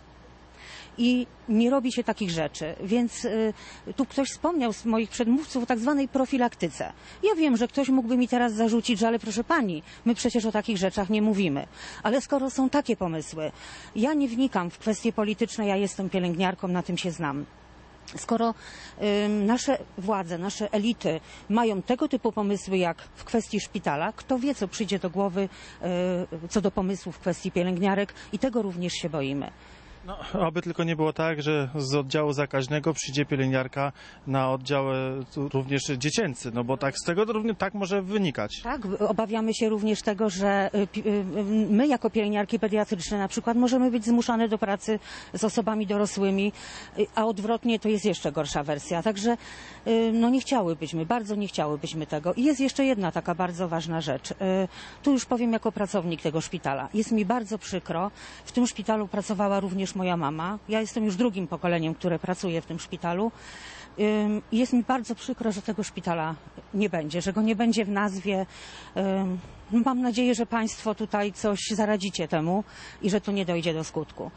I nie robi się takich rzeczy. Więc y, tu ktoś wspomniał z moich przedmówców o tak zwanej profilaktyce. Ja wiem, że ktoś mógłby mi teraz zarzucić, że ale proszę pani, my przecież o takich rzeczach nie mówimy. Ale skoro są takie pomysły, ja nie wnikam w kwestie polityczne, ja jestem pielęgniarką, na tym się znam. Skoro y, nasze władze, nasze elity mają tego typu pomysły jak w kwestii szpitala, kto wie, co przyjdzie do głowy y, co do pomysłów w kwestii pielęgniarek i tego również się boimy. No, aby tylko nie było tak, że z oddziału zakaźnego przyjdzie pielęgniarka na oddział również dziecięcy, no bo tak z tego równie tak może wynikać. Tak, obawiamy się również tego, że my jako pielęgniarki pediatryczne na przykład możemy być zmuszane do pracy z osobami dorosłymi, a odwrotnie to jest jeszcze gorsza wersja. Także no nie chciałybyśmy, bardzo nie chciałybyśmy tego. I jest jeszcze jedna taka bardzo ważna rzecz. Tu już powiem jako pracownik tego szpitala. Jest mi bardzo przykro. W tym szpitalu pracowała również moja mama. Ja jestem już drugim pokoleniem, które pracuje w tym szpitalu. Jest mi bardzo przykro, że tego szpitala nie będzie, że go nie będzie w nazwie. Mam nadzieję, że Państwo tutaj coś zaradzicie temu i że to nie dojdzie do skutku.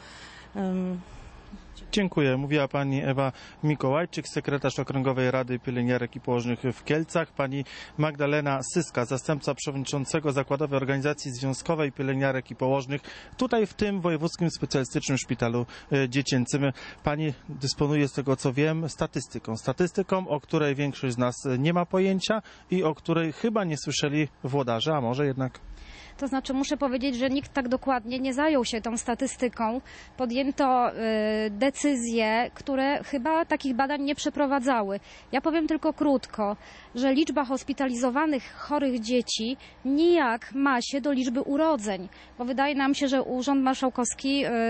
Dziękuję. Mówiła pani Ewa Mikołajczyk, sekretarz Okręgowej Rady Pielęgniarek i Położnych w Kielcach, pani Magdalena Syska, zastępca przewodniczącego Zakładowej Organizacji Związkowej Pielęgniarek i Położnych, tutaj w tym Wojewódzkim Specjalistycznym Szpitalu Dziecięcym. Pani dysponuje, z tego co wiem, statystyką. Statystyką, o której większość z nas nie ma pojęcia i o której chyba nie słyszeli włodarze, a może jednak... To znaczy muszę powiedzieć, że nikt tak dokładnie nie zajął się tą statystyką. Podjęto y, decyzje, które chyba takich badań nie przeprowadzały. Ja powiem tylko krótko, że liczba hospitalizowanych chorych dzieci nijak ma się do liczby urodzeń, bo wydaje nam się, że Urząd Marszałkowski, y,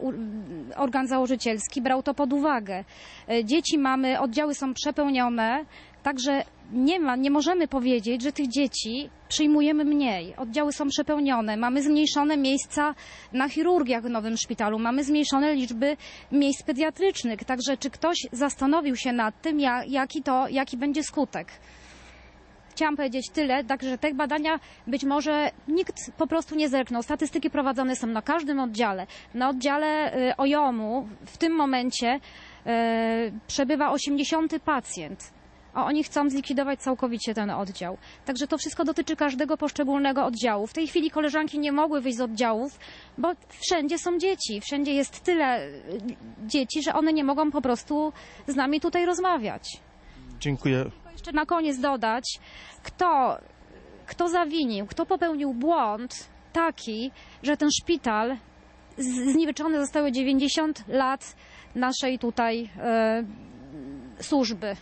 y, organ założycielski brał to pod uwagę. Y, dzieci mamy, oddziały są przepełnione, także nie ma, nie możemy powiedzieć, że tych dzieci przyjmujemy mniej. Oddziały są przepełnione, mamy zmniejszone miejsca na chirurgiach w nowym szpitalu, mamy zmniejszone liczby miejsc pediatrycznych. Także czy ktoś zastanowił się nad tym, jaki to, jaki będzie skutek? Chciałam powiedzieć tyle, także te badania być może nikt po prostu nie zerknął. Statystyki prowadzone są na każdym oddziale. Na oddziale O J O M-u w tym momencie e, przebywa osiemdziesiąty pacjent. A oni chcą zlikwidować całkowicie ten oddział. Także to wszystko dotyczy każdego poszczególnego oddziału. W tej chwili koleżanki nie mogły wyjść z oddziałów, bo wszędzie są dzieci. Wszędzie jest tyle dzieci, że one nie mogą po prostu z nami tutaj rozmawiać. Dziękuję. Jeszcze na koniec dodać, kto, kto zawinił, kto popełnił błąd taki, że ten szpital zniweczone zostały dziewięćdziesiąt lat naszej tutaj e, służby.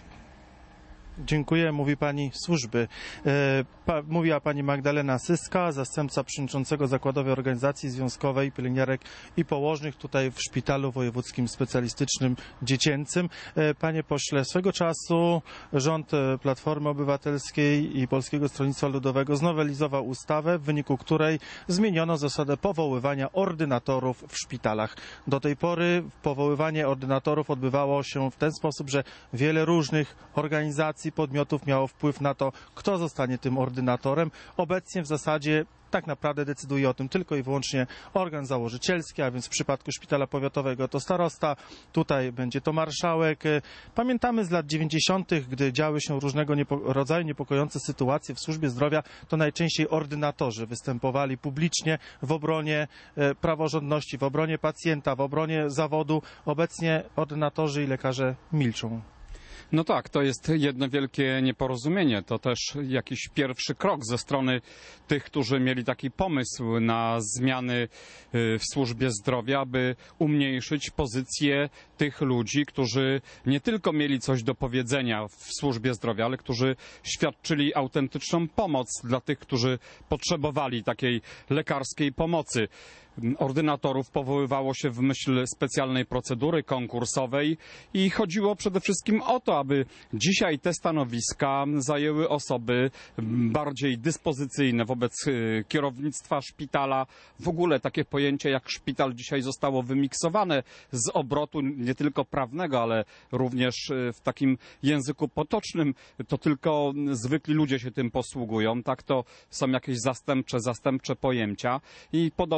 Dziękuję. Mówi pani służby. E, pa, mówiła pani Magdalena Syska, zastępca przewodniczącego Zakładowej Organizacji Związkowej Pielęgniarek i Położnych tutaj w Szpitalu Wojewódzkim Specjalistycznym Dziecięcym. E, panie pośle, swego czasu rząd Platformy Obywatelskiej i Polskiego Stronnictwa Ludowego znowelizował ustawę, w wyniku której zmieniono zasadę powoływania ordynatorów w szpitalach. Do tej pory powoływanie ordynatorów odbywało się w ten sposób, że wiele różnych organizacji, podmiotów miało wpływ na to, kto zostanie tym ordynatorem. Obecnie w zasadzie tak naprawdę decyduje o tym tylko i wyłącznie organ założycielski, a więc w przypadku szpitala powiatowego to starosta, tutaj będzie to marszałek. Pamiętamy z lat dziewięćdziesiątych, gdy działy się różnego niepo rodzaju niepokojące sytuacje w służbie zdrowia, to najczęściej ordynatorzy występowali publicznie w obronie praworządności, w obronie pacjenta, w obronie zawodu. Obecnie ordynatorzy i lekarze milczą. No tak, to jest jedno wielkie nieporozumienie. To też jakiś pierwszy krok ze strony tych, którzy mieli taki pomysł na zmiany w służbie zdrowia, aby umniejszyć pozycję tych ludzi, którzy nie tylko mieli coś do powiedzenia w służbie zdrowia, ale którzy świadczyli autentyczną pomoc dla tych, którzy potrzebowali takiej lekarskiej pomocy. Ordynatorów powoływało się w myśl specjalnej procedury konkursowej i chodziło przede wszystkim o to, aby dzisiaj te stanowiska zajęły osoby bardziej dyspozycyjne wobec kierownictwa szpitala. W ogóle takie pojęcie jak szpital dzisiaj zostało wymiksowane z obrotu nie tylko prawnego, ale również w takim języku potocznym. To tylko zwykli ludzie się tym posługują. Tak, to są jakieś zastępcze, zastępcze pojęcia i podobnie było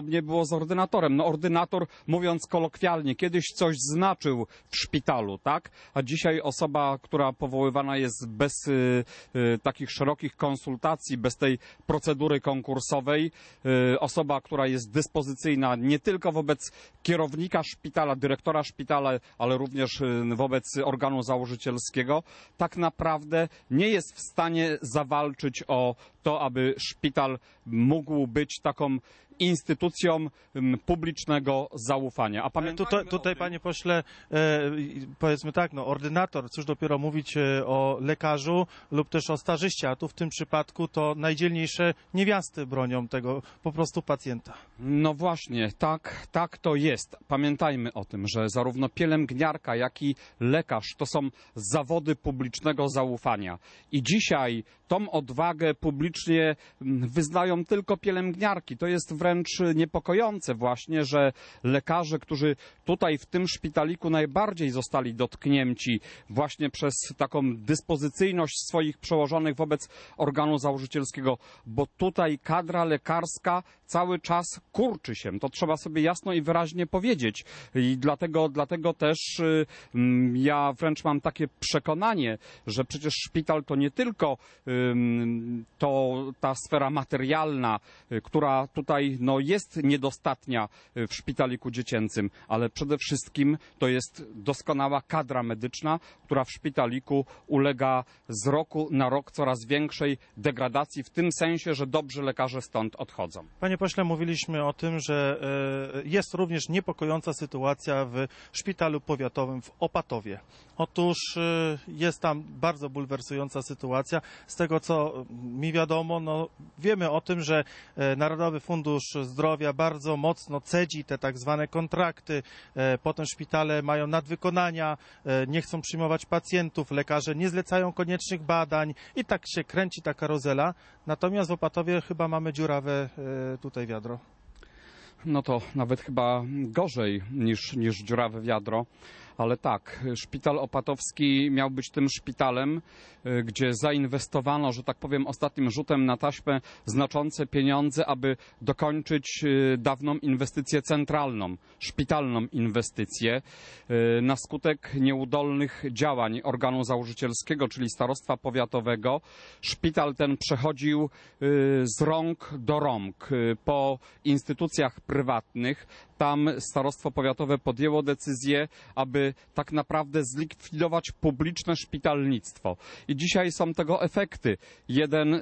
było z ordynatorem. No ordynator, mówiąc kolokwialnie, kiedyś coś znaczył w szpitalu, tak? A dzisiaj osoba, która powoływana jest bez y, y, takich szerokich konsultacji, bez tej procedury konkursowej, y, osoba, która jest dyspozycyjna nie tylko wobec kierownika szpitala, dyrektora szpitala, ale również y, wobec organu założycielskiego, tak naprawdę nie jest w stanie zawalczyć o to, aby szpital mógł być taką instytucją publicznego zaufania. A tutaj, tutaj panie pośle, e, powiedzmy tak, no ordynator, cóż dopiero mówić e, o lekarzu lub też o stażyście, a tu w tym przypadku to najdzielniejsze niewiasty bronią tego po prostu pacjenta. No właśnie, tak, tak to jest. Pamiętajmy o tym, że zarówno pielęgniarka, jak i lekarz to są zawody publicznego zaufania. I dzisiaj tą odwagę publicznie wyznają tylko pielęgniarki. To jest wręcz niepokojące właśnie, że lekarze, którzy tutaj w tym szpitaliku najbardziej zostali dotknięci właśnie przez taką dyspozycyjność swoich przełożonych wobec organu założycielskiego, bo tutaj kadra lekarska cały czas kurczy się. To trzeba sobie jasno i wyraźnie powiedzieć. I dlatego, dlatego też y, ja wręcz mam takie przekonanie, że przecież szpital to nie tylko y, to ta sfera materialna, y, która tutaj no, jest niedostatnia w szpitaliku dziecięcym, ale przede wszystkim to jest doskonała kadra medyczna, która w szpitaliku ulega z roku na rok coraz większej degradacji, w tym sensie, że dobrzy lekarze stąd odchodzą. Panie pośle, mówiliśmy o tym, że jest również niepokojąca sytuacja w szpitalu powiatowym w Opatowie. Otóż jest tam bardzo bulwersująca sytuacja. Z tego, co mi wiadomo, no, wiemy o tym, że Narodowy Fundusz Zdrowia bardzo mocno cedzi te tak zwane kontrakty. Potem szpitale mają nadwykonania, nie chcą przyjmować pacjentów, lekarze nie zlecają koniecznych badań i tak się kręci ta karuzela. Natomiast w Opatowie chyba mamy dziurawe tutaj wiadro. No to nawet chyba gorzej niż, niż dziurawe wiadro. Ale tak, szpital opatowski miał być tym szpitalem, gdzie zainwestowano, że tak powiem, ostatnim rzutem na taśmę znaczące pieniądze, aby dokończyć dawną inwestycję centralną, szpitalną inwestycję. Na skutek nieudolnych działań organu założycielskiego, czyli starostwa powiatowego, szpital ten przechodził z rąk do rąk po instytucjach prywatnych. Tam starostwo powiatowe podjęło decyzję, aby tak naprawdę zlikwidować publiczne szpitalnictwo. I dzisiaj są tego efekty. Jeden,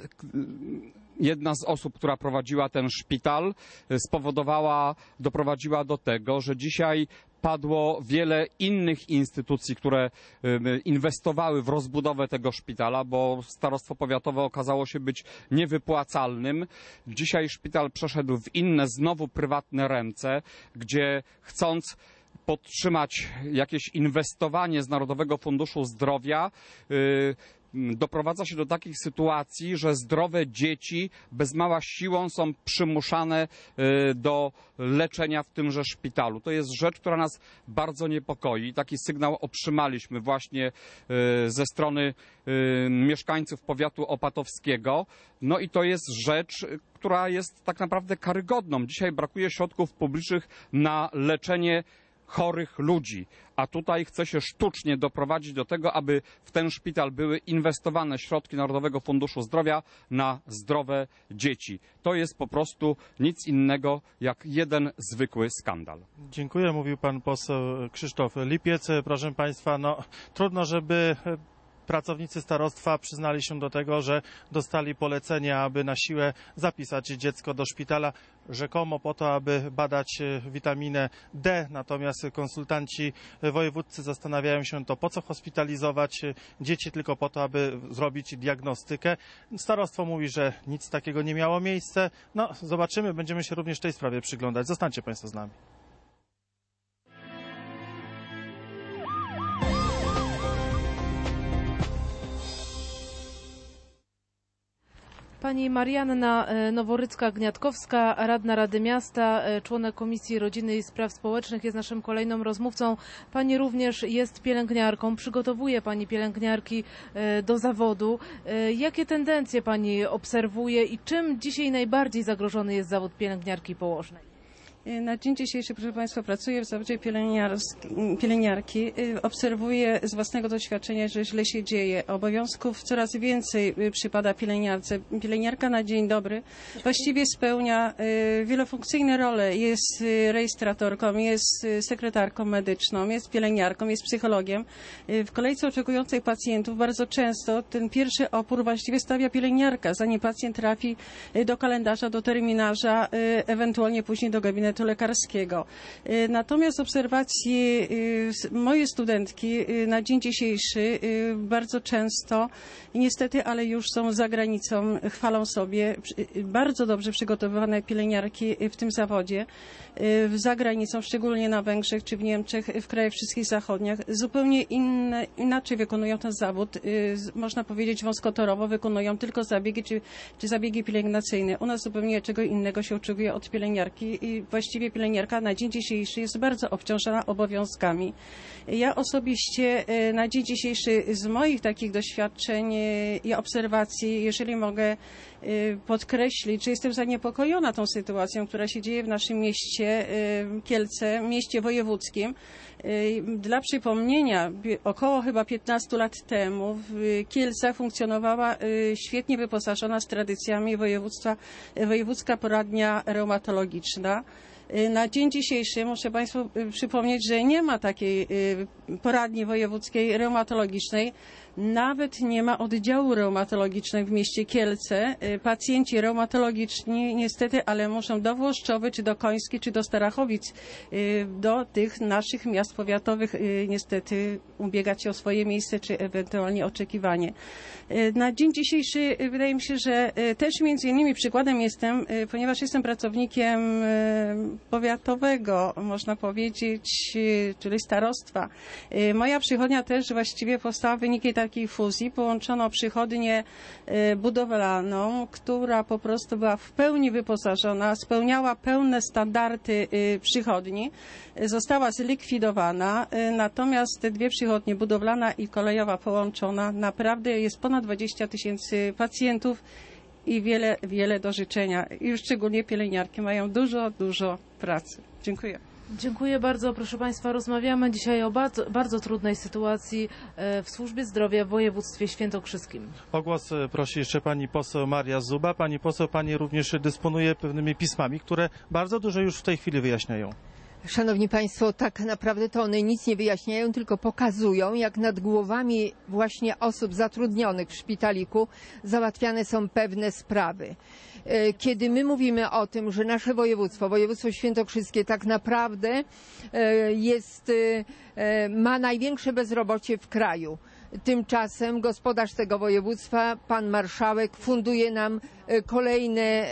jedna z osób, która prowadziła ten szpital, spowodowała, doprowadziła do tego, że dzisiaj padło wiele innych instytucji, które inwestowały w rozbudowę tego szpitala, bo starostwo powiatowe okazało się być niewypłacalnym. Dzisiaj szpital przeszedł w inne, znowu prywatne ręce, gdzie chcąc podtrzymać jakieś inwestowanie z Narodowego Funduszu Zdrowia, yy, doprowadza się do takich sytuacji, że zdrowe dzieci bez mała siłą są przymuszane do leczenia w tymże szpitalu. To jest rzecz, która nas bardzo niepokoi. Taki sygnał otrzymaliśmy właśnie ze strony mieszkańców powiatu opatowskiego. No i to jest rzecz, która jest tak naprawdę karygodną. Dzisiaj brakuje środków publicznych na leczenie chorych ludzi, a tutaj chce się sztucznie doprowadzić do tego, aby w ten szpital były inwestowane środki Narodowego Funduszu Zdrowia na zdrowe dzieci. To jest po prostu nic innego jak jeden zwykły skandal. Dziękuję, mówił pan poseł Krzysztof Lipiec. Proszę państwa, no trudno, żeby pracownicy starostwa przyznali się do tego, że dostali polecenie, aby na siłę zapisać dziecko do szpitala, rzekomo po to, aby badać witaminę D. Natomiast konsultanci wojewódzcy zastanawiają się, to po co hospitalizować dzieci, tylko po to, aby zrobić diagnostykę. Starostwo mówi, że nic takiego nie miało miejsca. No, zobaczymy, będziemy się również tej sprawie przyglądać. Zostańcie państwo z nami. Pani Marianna Noworycka-Gniatkowska, radna Rady Miasta, członek Komisji Rodziny i Spraw Społecznych, jest naszym kolejnym rozmówcą. Pani również jest pielęgniarką, przygotowuje Pani pielęgniarki do zawodu. Jakie tendencje Pani obserwuje i czym dzisiaj najbardziej zagrożony jest zawód pielęgniarki i położnej? Na dzień dzisiejszy, proszę Państwa, pracuję w zawodzie pielęgniarki. Obserwuję z własnego doświadczenia, że źle się dzieje. Obowiązków coraz więcej przypada pielęgniarce. Pielęgniarka na dzień dobry właściwie spełnia wielofunkcyjne role. Jest rejestratorką, jest sekretarką medyczną, jest pielęgniarką, jest psychologiem. W kolejce oczekującej pacjentów bardzo często ten pierwszy opór właściwie stawia pielęgniarka, zanim pacjent trafi do kalendarza, do terminarza, ewentualnie później do gabinetu lekarskiego. Natomiast obserwacje moje studentki na dzień dzisiejszy bardzo często, niestety, ale już są za granicą, chwalą sobie bardzo dobrze przygotowane pielęgniarki w tym zawodzie. Za granicą, szczególnie na Węgrzech czy w Niemczech, w krajach wszystkich zachodnich, zupełnie inne, inaczej wykonują ten zawód. Można powiedzieć wąskotorowo, wykonują tylko zabiegi czy, czy zabiegi pielęgnacyjne. U nas zupełnie czego innego się oczekuje od pielęgniarki i właściwie pielęgniarka na dzień dzisiejszy jest bardzo obciążona obowiązkami. Ja osobiście na dzień dzisiejszy z moich takich doświadczeń i obserwacji, jeżeli mogę podkreślić, że jestem zaniepokojona tą sytuacją, która się dzieje w naszym mieście Kielce, mieście wojewódzkim. Dla przypomnienia, około chyba piętnastu lat temu w Kielcach funkcjonowała świetnie wyposażona z tradycjami województwa, wojewódzka poradnia reumatologiczna. Na dzień dzisiejszy muszę Państwu przypomnieć, że nie ma takiej poradni wojewódzkiej reumatologicznej. Nawet nie ma oddziału reumatologicznego w mieście Kielce. Pacjenci reumatologiczni niestety, ale muszą do Włoszczowy, czy do Koński, czy do Starachowic, do tych naszych miast powiatowych niestety ubiegać się o swoje miejsce, czy ewentualnie oczekiwanie. Na dzień dzisiejszy wydaje mi się, że też między innymi przykładem jestem, ponieważ jestem pracownikiem powiatowego, można powiedzieć, czyli starostwa. Moja przychodnia też właściwie powstała wynikiem takiej fuzji. Połączono przychodnię budowlaną, która po prostu była w pełni wyposażona, spełniała pełne standardy przychodni. Została zlikwidowana, natomiast te dwie przychodnie, budowlana i kolejowa połączona, naprawdę jest ponad dwadzieścia tysięcy pacjentów i wiele, wiele do życzenia. I szczególnie pielęgniarki mają dużo, dużo pracy. Dziękuję. Dziękuję bardzo. Proszę Państwa, rozmawiamy dzisiaj o bardzo, bardzo trudnej sytuacji w służbie zdrowia w województwie świętokrzyskim. O głos prosi jeszcze pani poseł Maria Zuba. Pani poseł, pani również dysponuje pewnymi pismami, które bardzo dużo już w tej chwili wyjaśniają. Szanowni Państwo, tak naprawdę to one nic nie wyjaśniają, tylko pokazują, jak nad głowami właśnie osób zatrudnionych w szpitaliku załatwiane są pewne sprawy. Kiedy my mówimy o tym, że nasze województwo, województwo świętokrzyskie tak naprawdę jest, ma największe bezrobocie w kraju. Tymczasem gospodarz tego województwa, pan marszałek, funduje nam kolejne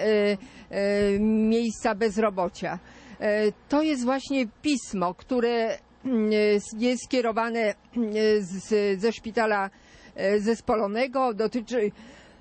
miejsca bezrobocia. To jest właśnie pismo, które jest skierowane z, ze szpitala zespolonego, dotyczy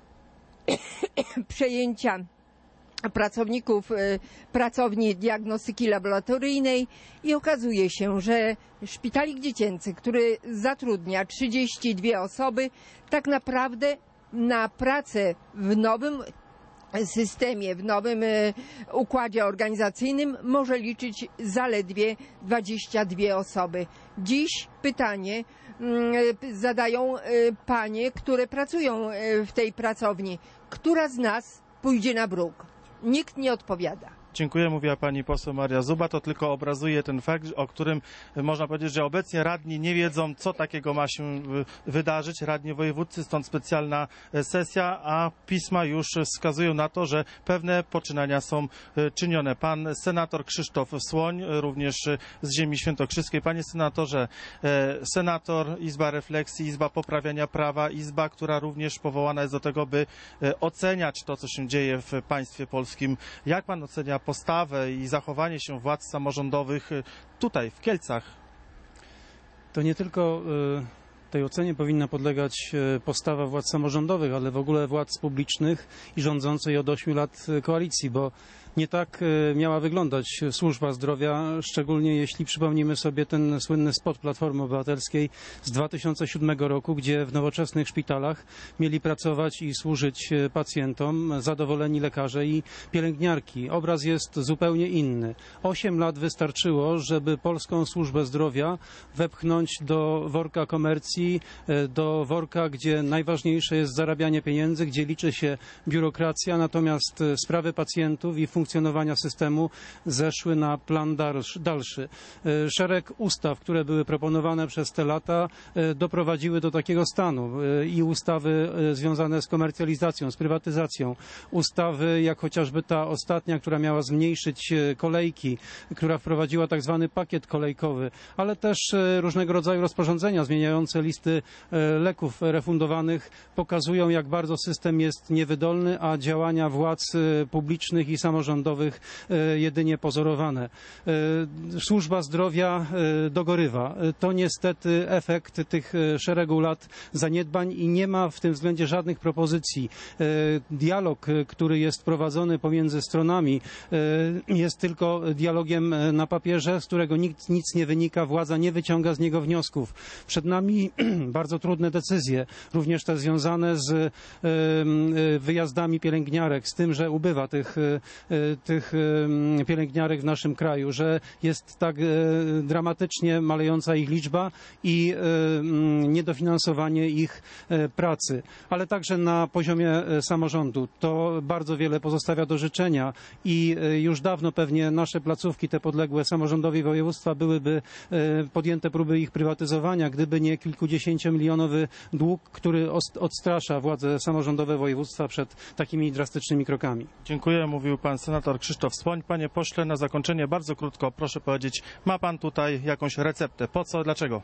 przejęcia pracowników pracowni diagnostyki laboratoryjnej i okazuje się, że szpitalik dziecięcy, który zatrudnia trzydzieści dwie osoby, tak naprawdę na pracę w nowym systemie, w nowym układzie organizacyjnym może liczyć zaledwie dwadzieścia dwie osoby. Dziś pytanie zadają panie, które pracują w tej pracowni. Która z nas pójdzie na bruk? Nikt nie odpowiada. Dziękuję, mówiła pani poseł Maria Zuba. To tylko obrazuje ten fakt, o którym można powiedzieć, że obecnie radni nie wiedzą, co takiego ma się wydarzyć. Radni wojewódzcy, stąd specjalna sesja, a pisma już wskazują na to, że pewne poczynania są czynione. Pan senator Krzysztof Słoń, również z ziemi świętokrzyskiej. Panie senatorze, senator, Izba Refleksji, Izba Poprawiania Prawa, Izba, która również powołana jest do tego, by oceniać to, co się dzieje w państwie polskim. Jak pan ocenia postawę i zachowanie się władz samorządowych tutaj, w Kielcach? To nie tylko Tej ocenie powinna podlegać postawa władz samorządowych, ale w ogóle władz publicznych i rządzącej od ośmiu lat koalicji, bo nie tak miała wyglądać służba zdrowia, szczególnie jeśli przypomnimy sobie ten słynny spot Platformy Obywatelskiej z dwa tysiące siódmego roku, gdzie w nowoczesnych szpitalach mieli pracować i służyć pacjentom zadowoleni lekarze i pielęgniarki. Obraz jest zupełnie inny. Osiem lat wystarczyło, żeby polską służbę zdrowia wepchnąć do worka komercji, do worka, gdzie najważniejsze jest zarabianie pieniędzy, gdzie liczy się biurokracja, natomiast sprawy pacjentów i funkcjonowania systemu zeszły na plan dalszy. Szereg ustaw, które były proponowane przez te lata, doprowadziły do takiego stanu. I ustawy związane z komercjalizacją, z prywatyzacją, ustawy jak chociażby ta ostatnia, która miała zmniejszyć kolejki, która wprowadziła tak zwany pakiet kolejkowy, ale też różnego rodzaju rozporządzenia zmieniające listy leków refundowanych pokazują, jak bardzo system jest niewydolny, a działania władz publicznych i samorządowych jedynie pozorowane. Służba zdrowia dogorywa. To niestety efekt tych szeregu lat zaniedbań i nie ma w tym względzie żadnych propozycji. Dialog, który jest prowadzony pomiędzy stronami, jest tylko dialogiem na papierze, z którego nikt, nic nie wynika, władza nie wyciąga z niego wniosków. Przed nami bardzo trudne decyzje, również te związane z wyjazdami pielęgniarek, z tym, że ubywa tych tych pielęgniarek w naszym kraju, że jest tak dramatycznie malejąca ich liczba i niedofinansowanie ich pracy. Ale także na poziomie samorządu to bardzo wiele pozostawia do życzenia i już dawno pewnie nasze placówki, te podległe samorządowi województwa, byłyby podjęte próby ich prywatyzowania, gdyby nie kilkudziesięciomilionowy dług, który odstrasza władze samorządowe województwa przed takimi drastycznymi krokami. Dziękuję, mówił pan senator Krzysztof Spoń. Panie pośle, na zakończenie bardzo krótko proszę powiedzieć, ma pan tutaj jakąś receptę? Po co, dlaczego?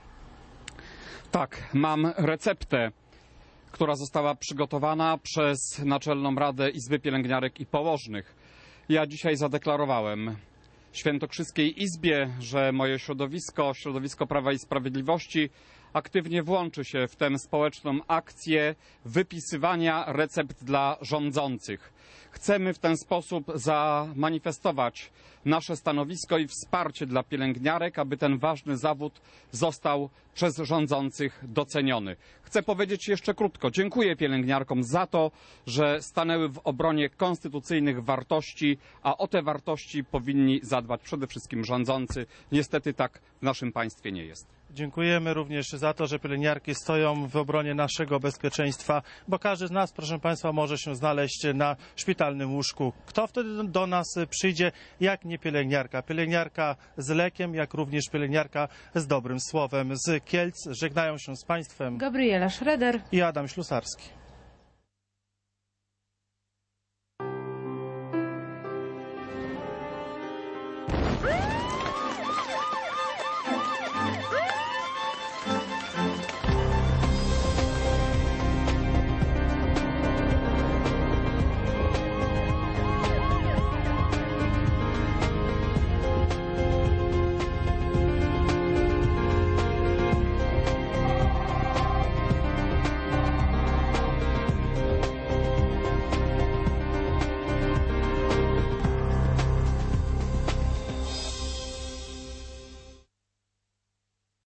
Tak, mam receptę, która została przygotowana przez Naczelną Radę Izby Pielęgniarek i Położnych. Ja dzisiaj zadeklarowałem Świętokrzyskiej Izbie, że moje środowisko, środowisko Prawa i Sprawiedliwości aktywnie włączy się w tę społeczną akcję wypisywania recept dla rządzących. Chcemy w ten sposób zamanifestować nasze stanowisko i wsparcie dla pielęgniarek, aby ten ważny zawód został przez rządzących doceniony. Chcę powiedzieć jeszcze krótko. Dziękuję pielęgniarkom za to, że stanęły w obronie konstytucyjnych wartości, a o te wartości powinni zadbać przede wszystkim rządzący. Niestety tak w naszym państwie nie jest. Dziękujemy również za to, że pielęgniarki stoją w obronie naszego bezpieczeństwa, bo każdy z nas, proszę państwa, może się znaleźć na szpitalnym łóżku. Kto wtedy do nas przyjdzie, jak nie pielęgniarka? Pielęgniarka z lekiem, jak również pielęgniarka z dobrym słowem. Z Kielc żegnają się z państwem Gabriela Schroeder i Adam Ślusarski.